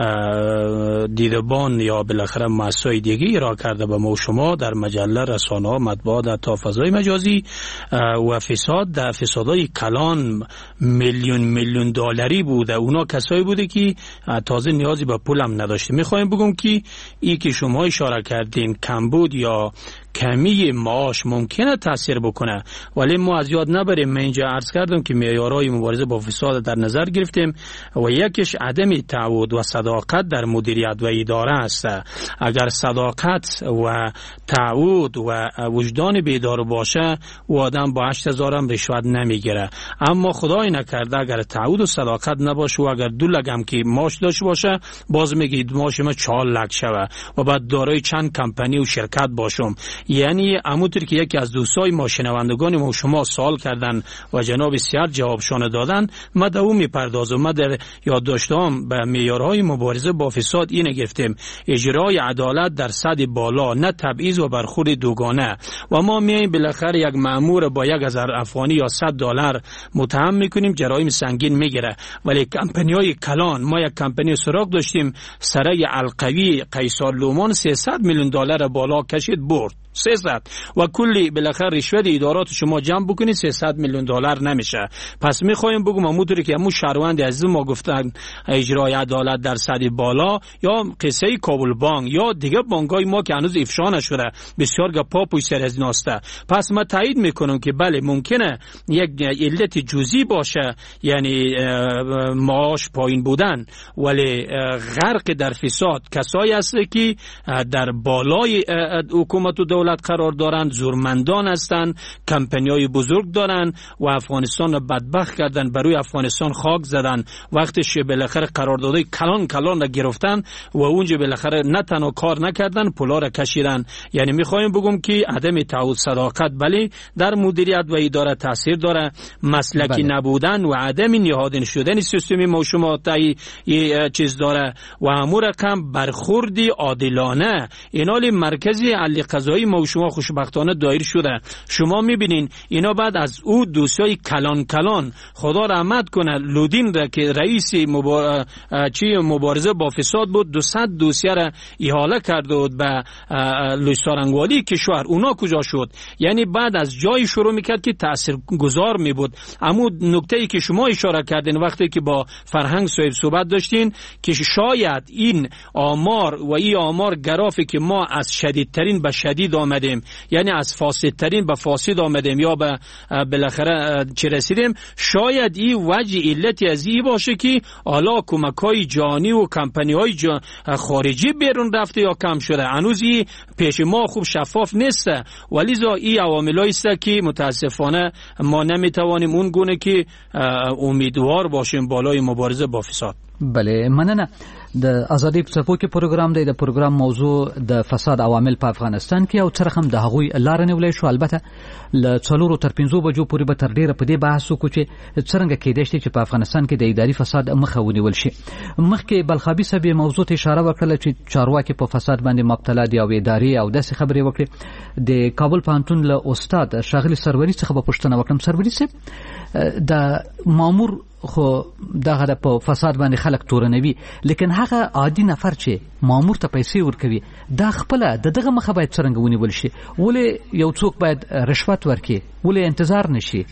دیدبان یا بالاخره مؤسسات دیگه ایراد کرده به ما شما در مجله، رسانه‌ها، مطبوعات تا فضای مجازی و فساد در فسادهای کلان میلیون میلیون دلاری بوده. اونا کسایی بوده که تازه نیازی به پول هم نداشته. میخوایم بگم که ای که شما اشاره کردین کمبود یا کمی معاش ممکنه تاثیر بکنه، ولی ما از یاد نبریم. من اینجا عرض کردم که معیارهای مبارزه با فساد در نظر گرفتیم و یکیش عدم تعهد و صداقت در مدیریت و اداره است. اگر صداقت و تعهد و وجدان بیدار باشه و آدم با هشت هزار هم رشوت نمیگیره. اما خدای نکرده اگر تعهد و صداقت نباشه و اگر دو لگم که معاش داشته باشه، باز میگید معاش ما چهار لک شوه و بعد دارای چند کمپانی و شرکت باشم. یعنی همونطور که یکی از دوستای ما شنوندگان ما شما سوال کردن و جناب سیار جوابشان دادن، ما در اون میپردازم. ما در یادداشتام به معیارهای مبارزه با فساد اینه گفتیم: اجرای عدالت در سطح بالا، نه تبعیض و برخورد دوگانه. و ما میایم بالاخره یک مأمور با یک هزار افغانی یا صد دلار متهم میکنیم، جرایم سنگین میگیره. ولی کمپانی‌های کلان، ما یک کمپانی سراغ داشتیم سرای القوی قیصر لومان سیصد میلیون دلار بالا کشید برد، سیصد، و کلی بالاخره رشوت ادارات شما جمع بکنید سیصد میلیون دلار نمیشه. پس میخوایم بگم همونطوری که همون شهروند عزیز ما گفتن اجرای عدالت در سطح بالا، یا قصه کابل بانک یا دیگه بانکای ما که هنوز افشا نشده بسیار گپا پشت سر از ناسته. پس من تایید میکنم که بله ممکنه یک علت جزئی باشه، یعنی معاش پایین بودن، ولی غرق در فساد کسایی هست که در بالای حکومت و دولت قرار دارن، زورمندان هستن، کمپانی‌های بزرگ دارن و افغانستان رو بدبخت کردن، بروی افغانستان خاک زدن. وقتش بالاخره قراردادهای کلان کلان را گرفتن و اونجا بالاخره نه تنها کار نکردن، پولا را کشیدن. یعنی میخوایم بگم که عدم تعهد صداقت بله در مدیریت و اداره تاثیر داره، مسلکی بله. نبودن و عدم نهادین شدن سیستم ما شما تای چیز داره و امور رقم برخوردی عادلانه. اینال مرکزی علی قضایی ما شما خوشبختانه دایر شده. شما میبینین اینا بعد از او دوستای کلان کلان، خدا رحمت کنه، لودین را که رئیس مبار... چی مبارزه با فساد بود، دویست دوسیه را احاله کرده بود به لویستارنگوالی کشور، اونا کجا شد؟ یعنی بعد از جای شروع میکرد که تأثیر گذار میبود. اما نکته ای که شما اشاره کردین وقتی که با فرهنگ صاحب صحبت داشتین که شاید این آمار و این آمار گرافی که ما از شدیدترین به شدید آمدیم، یعنی از فاسدترین به فاسد آمدیم یا به بالاخره چه رسیدیم، شاید این وجه علتی از این باشه که حالا کمک‌های جانی و کمپانی‌های جا خارجی بیرون رفته یا کم شده. هنوز این پیش ما خوب شفاف نیست، ولی زا این عواملایی است که متاسفانه ما نمیتوانیم اون گونه که امیدوار باشیم بالای مبارزه با فساد. بله مننه. د ازادي څپوکي پروګرام دی. د پروګرام موضوع د فساد عوامل په افغانستان کې او ترخم د هغوی لار نیولې شو. البته ل څلورو تر پنځو بجو پورې به تر ډیره په دې بحث وکړو چې څنګه کېدای شي چې په افغانستان کې د اداري فساد مخه ونیول شي. مخکې بلخابي صاحب موضوع ته اشاره وکړه چې چارواکي په فساد باندې مبتلا دي او اداري او داسې خبرې وکړي. د کابل پوهنتون له استاد شاغلي سروری څخه په پوښتنه وکړم. سروری صاحب د مامور خو دغه د په فساد باندې خلک تورنوي، لیکن هغه عادي نفر چې مامور ته پیسې ورکوي دا خپل د دغه مخه باید څنګه ونیول شي؟ ولې یو څوک باید رشوت ورکړي؟ ولې انتظار نشي؟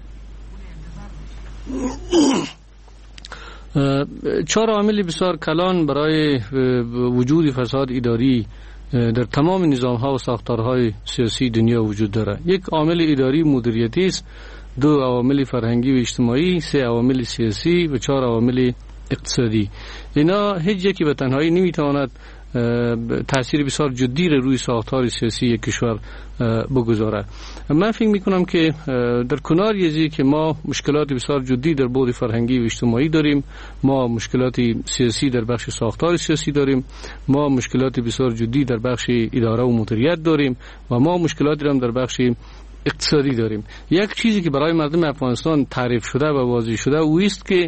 چهار عامل بسیار کلان برای وجود فساد اداری در تمام نظام‌ها و ساختارهای سیاسی دنیا وجود دارد. یک عامل اداری مدیریتی است، دو عوامل فرهنگی و اجتماعی، سه عوامل سیاسی و چهار عوامل اقتصادی. اینا هیچ یکی به تنهایی نمیتواند تأثیر بسیار جدی را روی ساختار سیاسی یک کشور بگذاره. من فکر میکنم که در کنار یزی که ما مشکلات بسیار جدی در بعد فرهنگی و اجتماعی داریم، ما مشکلات سیاسی در بخش ساختار سیاسی داریم، ما مشکلات بسیار جدی در بخش اداره و مدیریت داریم و ما مشکلاتی هم در بخش اقتصادی داریم. یک چیزی که برای مردم افغانستان تعریف شده و واضح شده او است که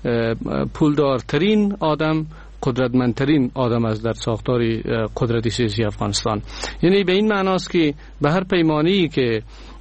پولدارترین آدم قدرتمندترین آدم است در ساختار قدرت سیاسی افغانستان. یعنی به این معناست که به هر پیمانی که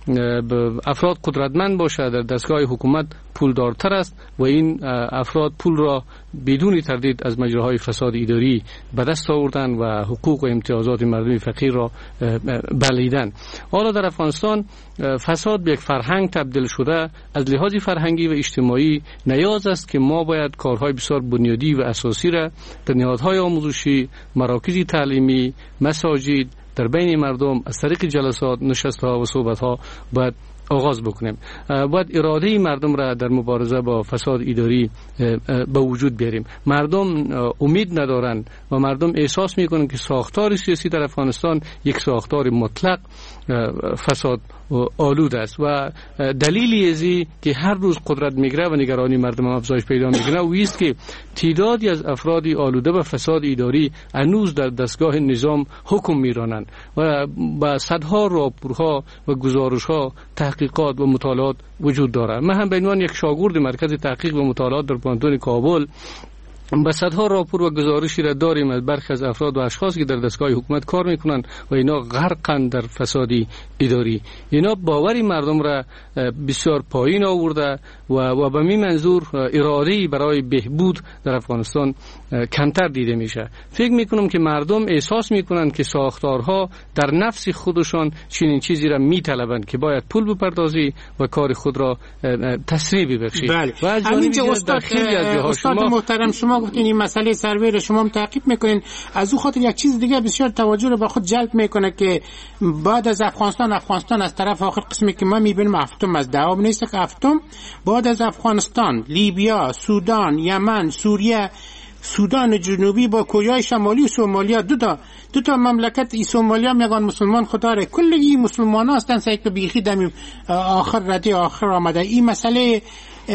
افراد قدرتمند باشه در دستگاه حکومت پولدارتر است و این افراد پول را بدون تردید از مجراهای فساد اداری به دست آوردن و حقوق و امتیازات مردم فقیر را بلعیدن. حالا در افغانستان فساد به یک فرهنگ تبدیل شده. از لحاظ فرهنگی و اجتماعی نیاز است که ما باید کارهای بسیار بنیادی و اساسی را در نهادهای آموزشی، مراکز تعلیمی، مساجد در بین مردم از طریق جلسات، نشست‌ها و صحبت‌ها باید آغاز بکنیم. باید اراده مردم را در مبارزه با فساد اداری به وجود بیاریم. مردم امید ندارند و مردم احساس میکنند که ساختار سیاسی در افغانستان یک ساختار مطلق فساد آلود است و دلیلی ازی که هر روز قدرت میگیره و نگرانی مردم هم افزایش پیدا میکنه و است که تعدادی از افرادی آلوده به فساد اداری هنوز در دستگاه نظام حکم میرانند و با صدها راپورها و گزارشها، تحقیقات و مطالعات وجود دارد. من هم به عنوان یک شاگرد مرکز تحقیق و مطالعات در پانتون کابل با صدها راپور و گزارشی را داریم از برخی از افراد و اشخاص که در دستگاه حکومت کار میکنند و اینا غرقند در فسادی اداری. اینا باوری مردم را بسیار پایین آورده و و به این منظور اراده‌ای برای بهبود در افغانستان کمتر دیده میشه. فکر میکنم که مردم احساس میکنند که ساختارها در نفس خودشان چنین چیزی را میطلبند که باید پول بپردازی و کار خود را تسریع ببخشی. بله. همینجا استاد استاد محترم شما گفتین این مسئله سروی رو شما هم تعقیب میکنین. از او خاطر یک چیز دیگه بسیار توجه رو به خود جلب میکنه که بعد از افغانستان افغانستان از طرف آخر قسمی که ما میبینیم هفتم از دهم نیست که هفتم بعد از افغانستان لیبیا، سودان، یمن، سوریه، سودان جنوبی با کوریای شمالی و سومالیا دو تا دو تا مملکت ای سومالیا میگن مسلمان خداره کل این مسلمان ها هستن سعی که بیخی دم آخر رده آخر آمده. این مسئله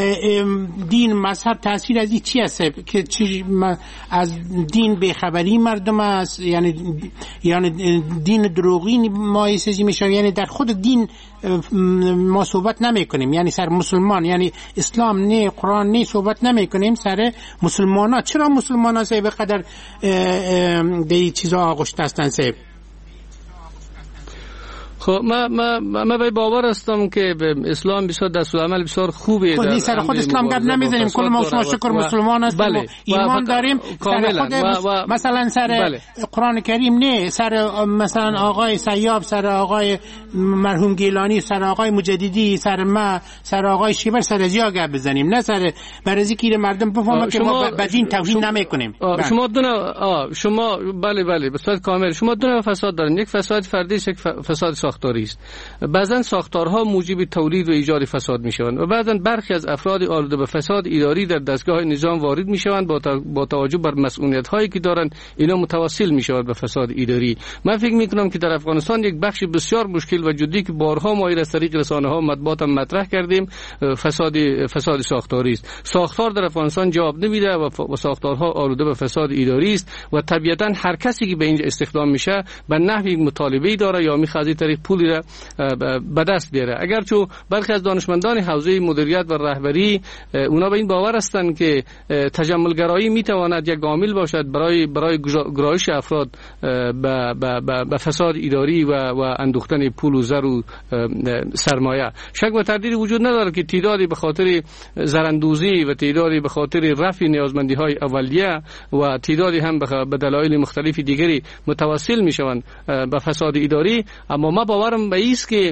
دین مذهب تاثیر از این چی است که چی از دین بیخبری مردم است؟ یعنی یعنی دین دروغی ما چیزی میشه، یعنی در خود دین ما صحبت نمی کنیم، یعنی سر مسلمان یعنی اسلام نه قرآن نه صحبت نمی کنیم سر مسلمان ها. چرا مسلمان ها سه به قدر دی چیزا آغشته هستن سه؟ خب ما ما ما به باور هستم که اسلام بسیار دستورالعمل بسیار خوبه. خود این سر خود اسلام گپ نمیزنیم، کل ما شما شکر مسلمان هستیم، بله. ایمان داریم سر خود و و مثلا سر بله. قرآن کریم نه سر مثلا آقای سیاب، سر آقای مرحوم گیلانی، سر آقای مجددی، سر ما، سر آقای شیبر، سر زیا گپ بزنیم، نه سر برای که مردم بفهمن که ما به دین توهین نمیکنیم. شما دو نوع شما بله بله به صورت کامل شما دو نوع فساد دارین، یک فساد فردی است، یک فساد ساختاری است. بعضن ساختارها موجب تولید و ایجاد فساد میشوند و بعضن برخی از افراد آلوده به فساد اداری در دستگاه نظام وارد میشوند با با توجه بر مسئولیت هایی که دارند اینا متوسل میشود به فساد اداری. من فکر میکنم که در افغانستان یک بخش بسیار مشکل و جدی که بارها ما از طریق رسانه ها مطبوعات هم مطرح کردیم فساد فساد ساختاری است. ساختار در افغانستان جواب نمیده و ساختارها آلوده به فساد اداری است و طبیعتا هر کسی که به اینجا استخدام میشه به نحوی مطالبه داره یا میخواد از طریق پولی را به دست بیاره. اگرچه برخی از دانشمندان حوزه مدیریت و رهبری اونا به این باور هستند که تجملگرایی میتواند یک عامل باشد برای برای گرایش افراد به به فساد اداری و و اندوختن پول و زر و سرمایه. شک و تردیدی وجود ندارد که تعدادی به خاطر زراندوزی و تعدادی به خاطر رفع نیازمندی‌های اولیه و تعدادی هم به دلایل مختلف دیگری متوسل میشوند به فساد اداری. اما ما باورم به است که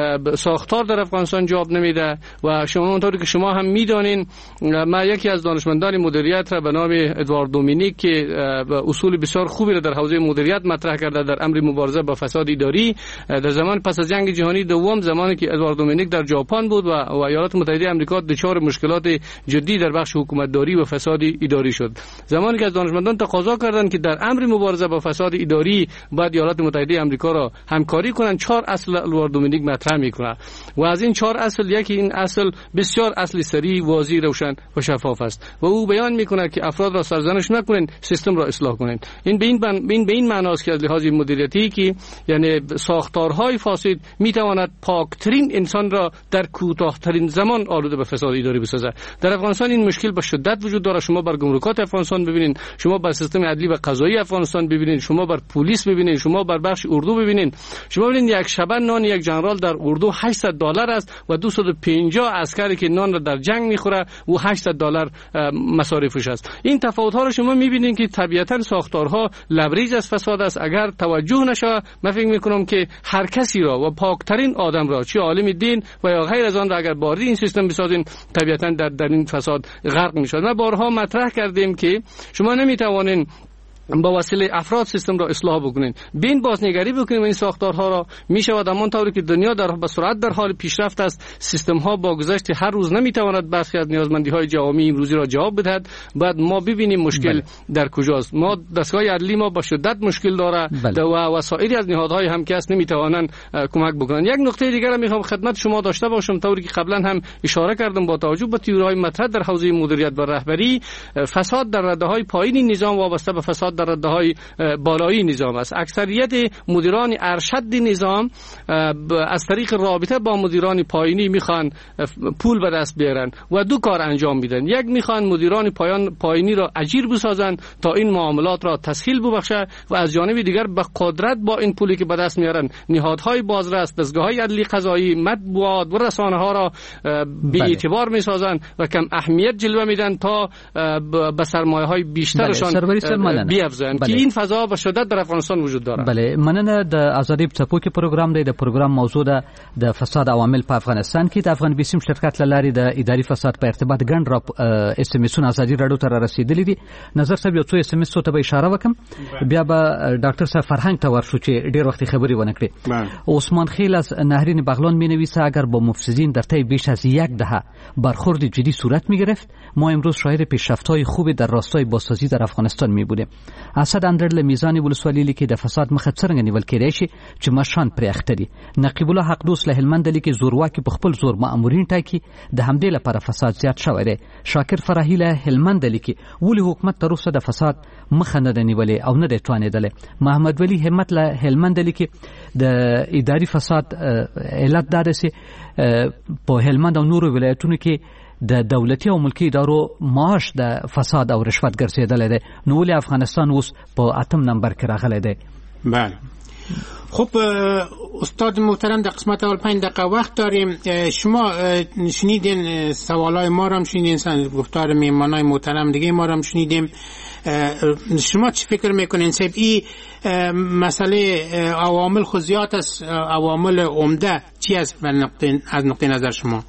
ساختار در افغانستان جواب نمیده و شما اونطوری که شما هم میدانین، ما یکی از دانشمندان مدیریت را به نام ادوارد دومینیک که اصول بسیار خوبی را در حوزه مدیریت مطرح کرده در امر مبارزه با فساد اداری در زمان پس از جنگ جهانی دوم، زمانی که ادوارد دومینیک در ژاپن بود و ایالات متحده آمریکا دچار مشکلات جدی در بخش حکومتداری و فساد اداری شد، زمانی که از دانشمندان تقاضا کردند که در امر مبارزه با فساد اداری باید ایالات متحده آمریکا را همکاری کنند، چهار اصل ادوارد دومینیک مطرح میکنه و از این چهار اصل یکی این اصل بسیار اصل سریع، واضح، روشن و شفاف است و او بیان میکنه که افراد را سرزنش نکنید، سیستم را اصلاح کنید. این به این این به این معناست که از لحاظ مدیریتی که یعنی ساختارهای فاسد میتواند پاکترین انسان را در کوتاهترین زمان آلوده به فساد اداری بسازد. در افغانستان این مشکل به شدت وجود داره. شما بر گمرکات افغانستان ببینید، شما بر سیستم عدلی و قضایی افغانستان ببینید، شما بر پلیس ببینید، شما بر بخش اردو ببینید. شما ببینید یک شبه نان یک ژنرال در اردو هشتصد دلار است و دویست و پنجاه عسکری که نان را در جنگ میخوره و هشتصد دلار مصارفش است. این تفاوت ها رو شما میبینید که طبیعتا ساختارها لبریز از فساد است. اگر توجه نشه، من فکر میکنم که هر کسی را و پاکترین آدم را، چه عالم دین و یا غیر از آن را، اگر وارد این سیستم بسازین طبیعتا در در این فساد غرق میشد. ما بارها مطرح کردیم که شما نمیتوانین با وسیله افراد سیستم را اصلاح بکنین، بین بازنگری بکنین و این ساختارها را میشود همان طوری که دنیا در به سرعت در حال پیشرفت است، سیستم ها با گذشت هر روز نمیتواند برخی از نیازمندی های جوامع امروزی را جواب بدهد. بعد ما ببینیم مشکل بله. در کجاست. ما دستگاه عدلی ما با شدت مشکل داره بله. و وسایلی از نهادهای هم که است نمیتوانند کمک بکنن. یک نکته دیگر هم میخوام خدمت شما داشته باشم، طوری که قبلا هم اشاره کردم، با توجه به تئوری‌های مطرح در حوزه مدیریت و رهبری، فساد در رده‌های پایین نظام وابسته به فساد در رده‌های بالایی نظام است. اکثریت مدیران ارشد نظام از طریق رابطه با مدیران پایینی میخوان پول به دست بیارن و دو کار انجام میدن. یک، میخوان مدیران پایان پایینی را اجیر بسازند تا این معاملات را تسهیل ببخشه و از جانب دیگر به قدرت با این پولی که به دست میارن نهادهای بازرس، دستگاه‌های عدلی قضایی، مطبوعات و رسانه‌ها را بی اعتبار میسازند و کم اهمیت جلوه میدن تا به سرمایه‌های بیشترشان بیافزایند. که این فضا به شدت در افغانستان وجود داره. بله، مننه. د ازادي په کې پروګرام دی. د پروګرام موضوع ده د فساد عوامل په افغانستان کې. د افغان بیسیم شرکت لاري د اداري فساد په ارتباط ګڼ را اس ام اسونه ازادي راډیو ته رسیدلې دي. نظر صاحب یو څو اس ام اس ته به اشاره وکم، بیا به ډاکټر صاحب فرهنګ ته ورشو چې ډیر وخت خبري ونه کړي. عثمان خیل از نهرین بغلان می‌نویسه اگر با مفسدین در طی بیش از یک دهه برخورد جدی صورت می‌گرفت، ما امروز شاهد پیشرفت‌های خوبی در راستای بازسازی در افغانستان می‌بودیم. اسد اندرل میزان ولسوالی لیکي د فساد مخه څرنګه نیول کېدای شي چې مشان پرې اخته دي. نقیب الله حق دوست له هلمند لیکي زورواکي په خپل زور مامورین ټاکي، د همدې لپاره فساد زیات شوی دی. شاکر فرحی له هلمند لیکي ولې حکومت تر اوسه د فساد مخه نه نیولې او نه دی توانېدلې. محمد ولی همت له هلمند لیکي د اداري فساد علت دا ده چې په هلمند او نورو ولایتونو کې د دولتي او ملکی ادارو معاش د فساد او رشوت ګرځیدل دی. نو ولې افغانستان اوس په اتم نمبر کې راغلی دی؟ بله. خب استاد محترم، در قسمت اول پنج دقیقه وقت داریم. شما شنیدین سوالای ما رو هم شنیدین، گفتار میهمانای محترم دیگه ما رو هم شنیدیم. شما چی فکر میکنین صاحب این مسئله عوامل خود زیاد است، عوامل عمده چی است از نقطه نظر شما؟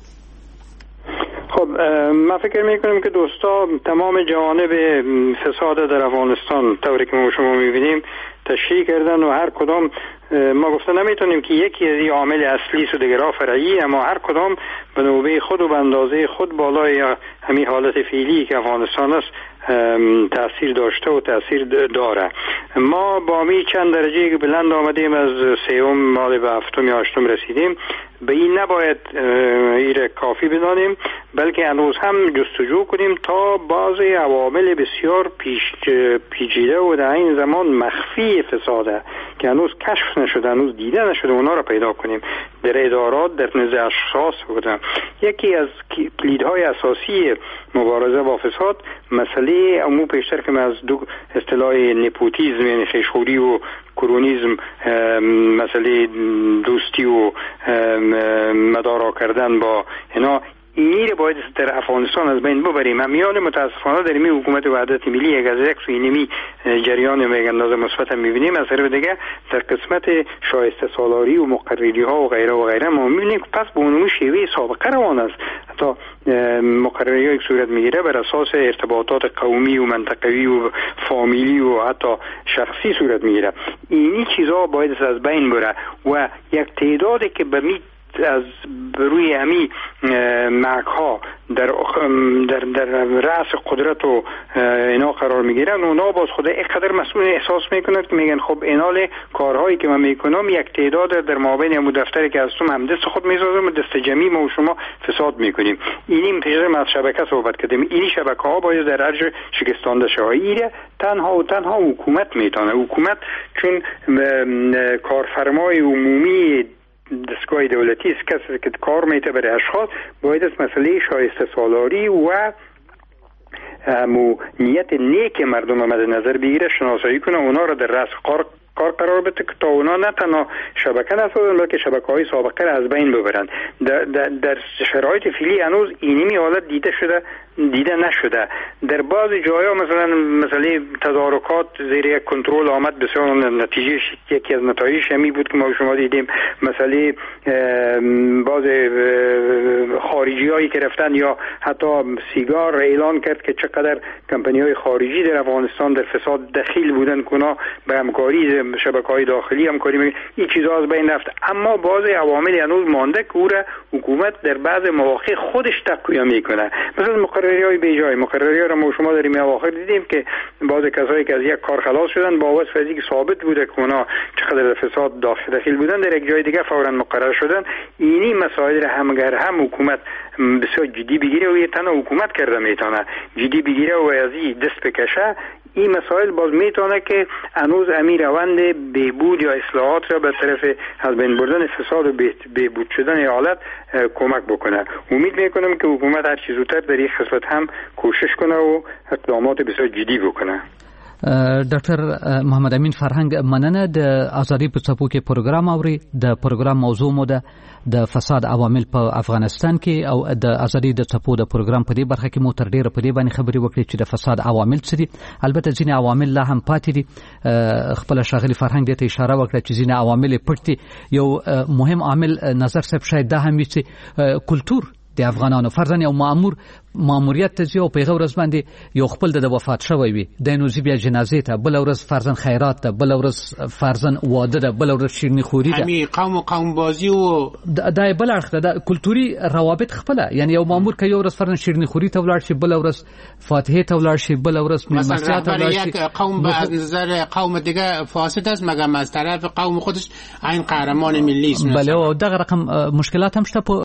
خب من فکر میکنم که دوستا تمام جوانب فساد در افغانستان طوری که ما شما میبینیم تشریح کردن و هر کدام ما گفته نمیتونیم که یکی از این عامل اصلی است و دیگرها فرعی، اما هر کدام به نوبه خود و به اندازه خود بالای همین حالت فعلی که افغانستان است تاثیر داشته و تاثیر داره. ما با می چند درجه بلند آمدیم، از سیوم مال به هفتم یا هشتم رسیدیم. به این نباید ایره کافی بدانیم، بلکه هنوز هم جستجو کنیم تا بعضی عوامل بسیار پیش پیچیده و در این زمان مخفی فساده که هنوز کشف نشده، هنوز دیده نشده، اونا را پیدا کنیم در ادارات، در نزد اشخاص بودن. یکی از کلیدهای اساسی مبارزه با فساد مسئله عمو پیشتر که من از دو اصطلاح نپوتیزم یعنی خیشخوری و کرونیزم، مسئله دوستی و مدارا کردن با اینا، اینی رو باید در افغانستان از بین ببریم. همیان متاسفانه در این حکومت وحدت ملی یک از یک سوی نمی جریان یک اندازه مثبت می‌بینیم. از طرف دیگه در قسمت شایسته سالاری و مقرری ها و غیره و غیره ما می‌بینیم پس به اونم شیوه سابقه روان است. حتی مقرری ها یک صورت میگیره بر اساس ارتباطات قومی و منطقوی و فامیلی و حتی شخصی صورت میگیره. اینی چیزا باید از بین بره و یک تعدادی که به می از روی امی معک ها در در در رأس قدرت و اینا قرار میگیرن، اونا باز خود اینقدر مسئول احساس میکنند که میگن خب اینال کارهایی که من میکنم یک تعداد در مابین امو دفتری که هستم هم دست خود میسازم و دست جمعی ما و شما فساد میکنیم. اینیم پیش ما از شبکه صحبت کردیم. این شبکه ها باید در ارج شکستانده شه. ایره تنها و تنها حکومت میتونه. حکومت چون کارفرمای عمومی دستگاه دولتی است، کسی که کار میته برای اشخاص باید از مسئله شایسته سالاری و مو نیت نیک مردم مد نظر بگیره، شناسایی کنه، اونا را در رأس کار کار قرار بده که تا اونا نه تنها شبکه نسازن بلکه شبکه های سابقه را از بین ببرن. در, در, در شرایط فعلی هنوز اینمی حالت دیده شده دیده نشده. در بعضی جاها مثلا مسئله تدارکات زیر یک کنترل آمد، بسیار نتیجه یکی از نتایجش همی بود که ما شما دیدیم مسئله بعضی خارجی هایی که رفتن یا حتی سیگار اعلان کرد که چقدر کمپانی های خارجی در افغانستان در فساد دخیل بودن کنا به همکاری شبکه‌های داخلی همکاری می این چیزا از بین رفت. اما بعضی عوامل هنوز مانده که او را حکومت در بعض مواقع خودش تقویه میکنه. مثلا مقرری‌های بیجای مقرری‌ها را ما شما در این مواقع دیدیم که بعض کسایی که از یک کار خلاص شدن با واسه فیزیک ثابت بوده که اونا چقدر فساد داخل دخیل بودن در یک جای دیگه فوراً مقرر شدن. اینی مسائل را همگر هم حکومت بسیار جدی بگیره و یه تنها حکومت کرده میتونه جدی بگیره و از این دست بکشه. این مسائل باز میتونه که هنوز امیر روند بهبود یا اصلاحات را به طرف از بین بردن فساد و بهبود شدن حالت کمک بکنه. امید میکنم که حکومت هر چیز زودتر در این خصوص هم کوشش کنه و اقدامات بسیار جدی بکنه. ډاکټر محمد امین فرهنګ مننه د ازادي په څپو کې پروګرام اوري. د پروګرام موضوع مو ده د فساد عوامل په افغانستان کې او د ازادي د څپو د پروګرام په دې برخه کې مو تر ډیره په دې باندې خبرې وکړې چې د فساد عوامل څه دي. البته ځینې عوامل لا هم پاتې دي. خپل شاغلي فرهنګ دې ته اشاره وکړه چې ځینې عوامل پټ دي. یو مهم عامل نظر صاحب شاید دا هم وي چې کلتور د افغانانو فرضاً یو مامور ماموریت ته ځي او په هغه ورځ باندې یو خپل د وفات شوی وي د نو ځي بیا جنازې ته، بل ورځ فرضاً خیرات ته، بل ورځ فرضاً واده ده، بل ورځ شیرینی خوري ده. همي قوم و قوم بازی و دا بل اړخ ده کلتوري روابط خپله. یعنی یو مامور که یو ورځ فرضاً شیرینی خوري ته ولاړ شي، بل ورځ فاتحه ته ولاړ شي، بل ورځ میلمستیا ته ولاړ شي. مثلا قوم به نظر قوم دیگه فاسد است مگر از طرف قوم خودش این قهرمان ملی است. بله او دغه رقم مشکلات هم شته.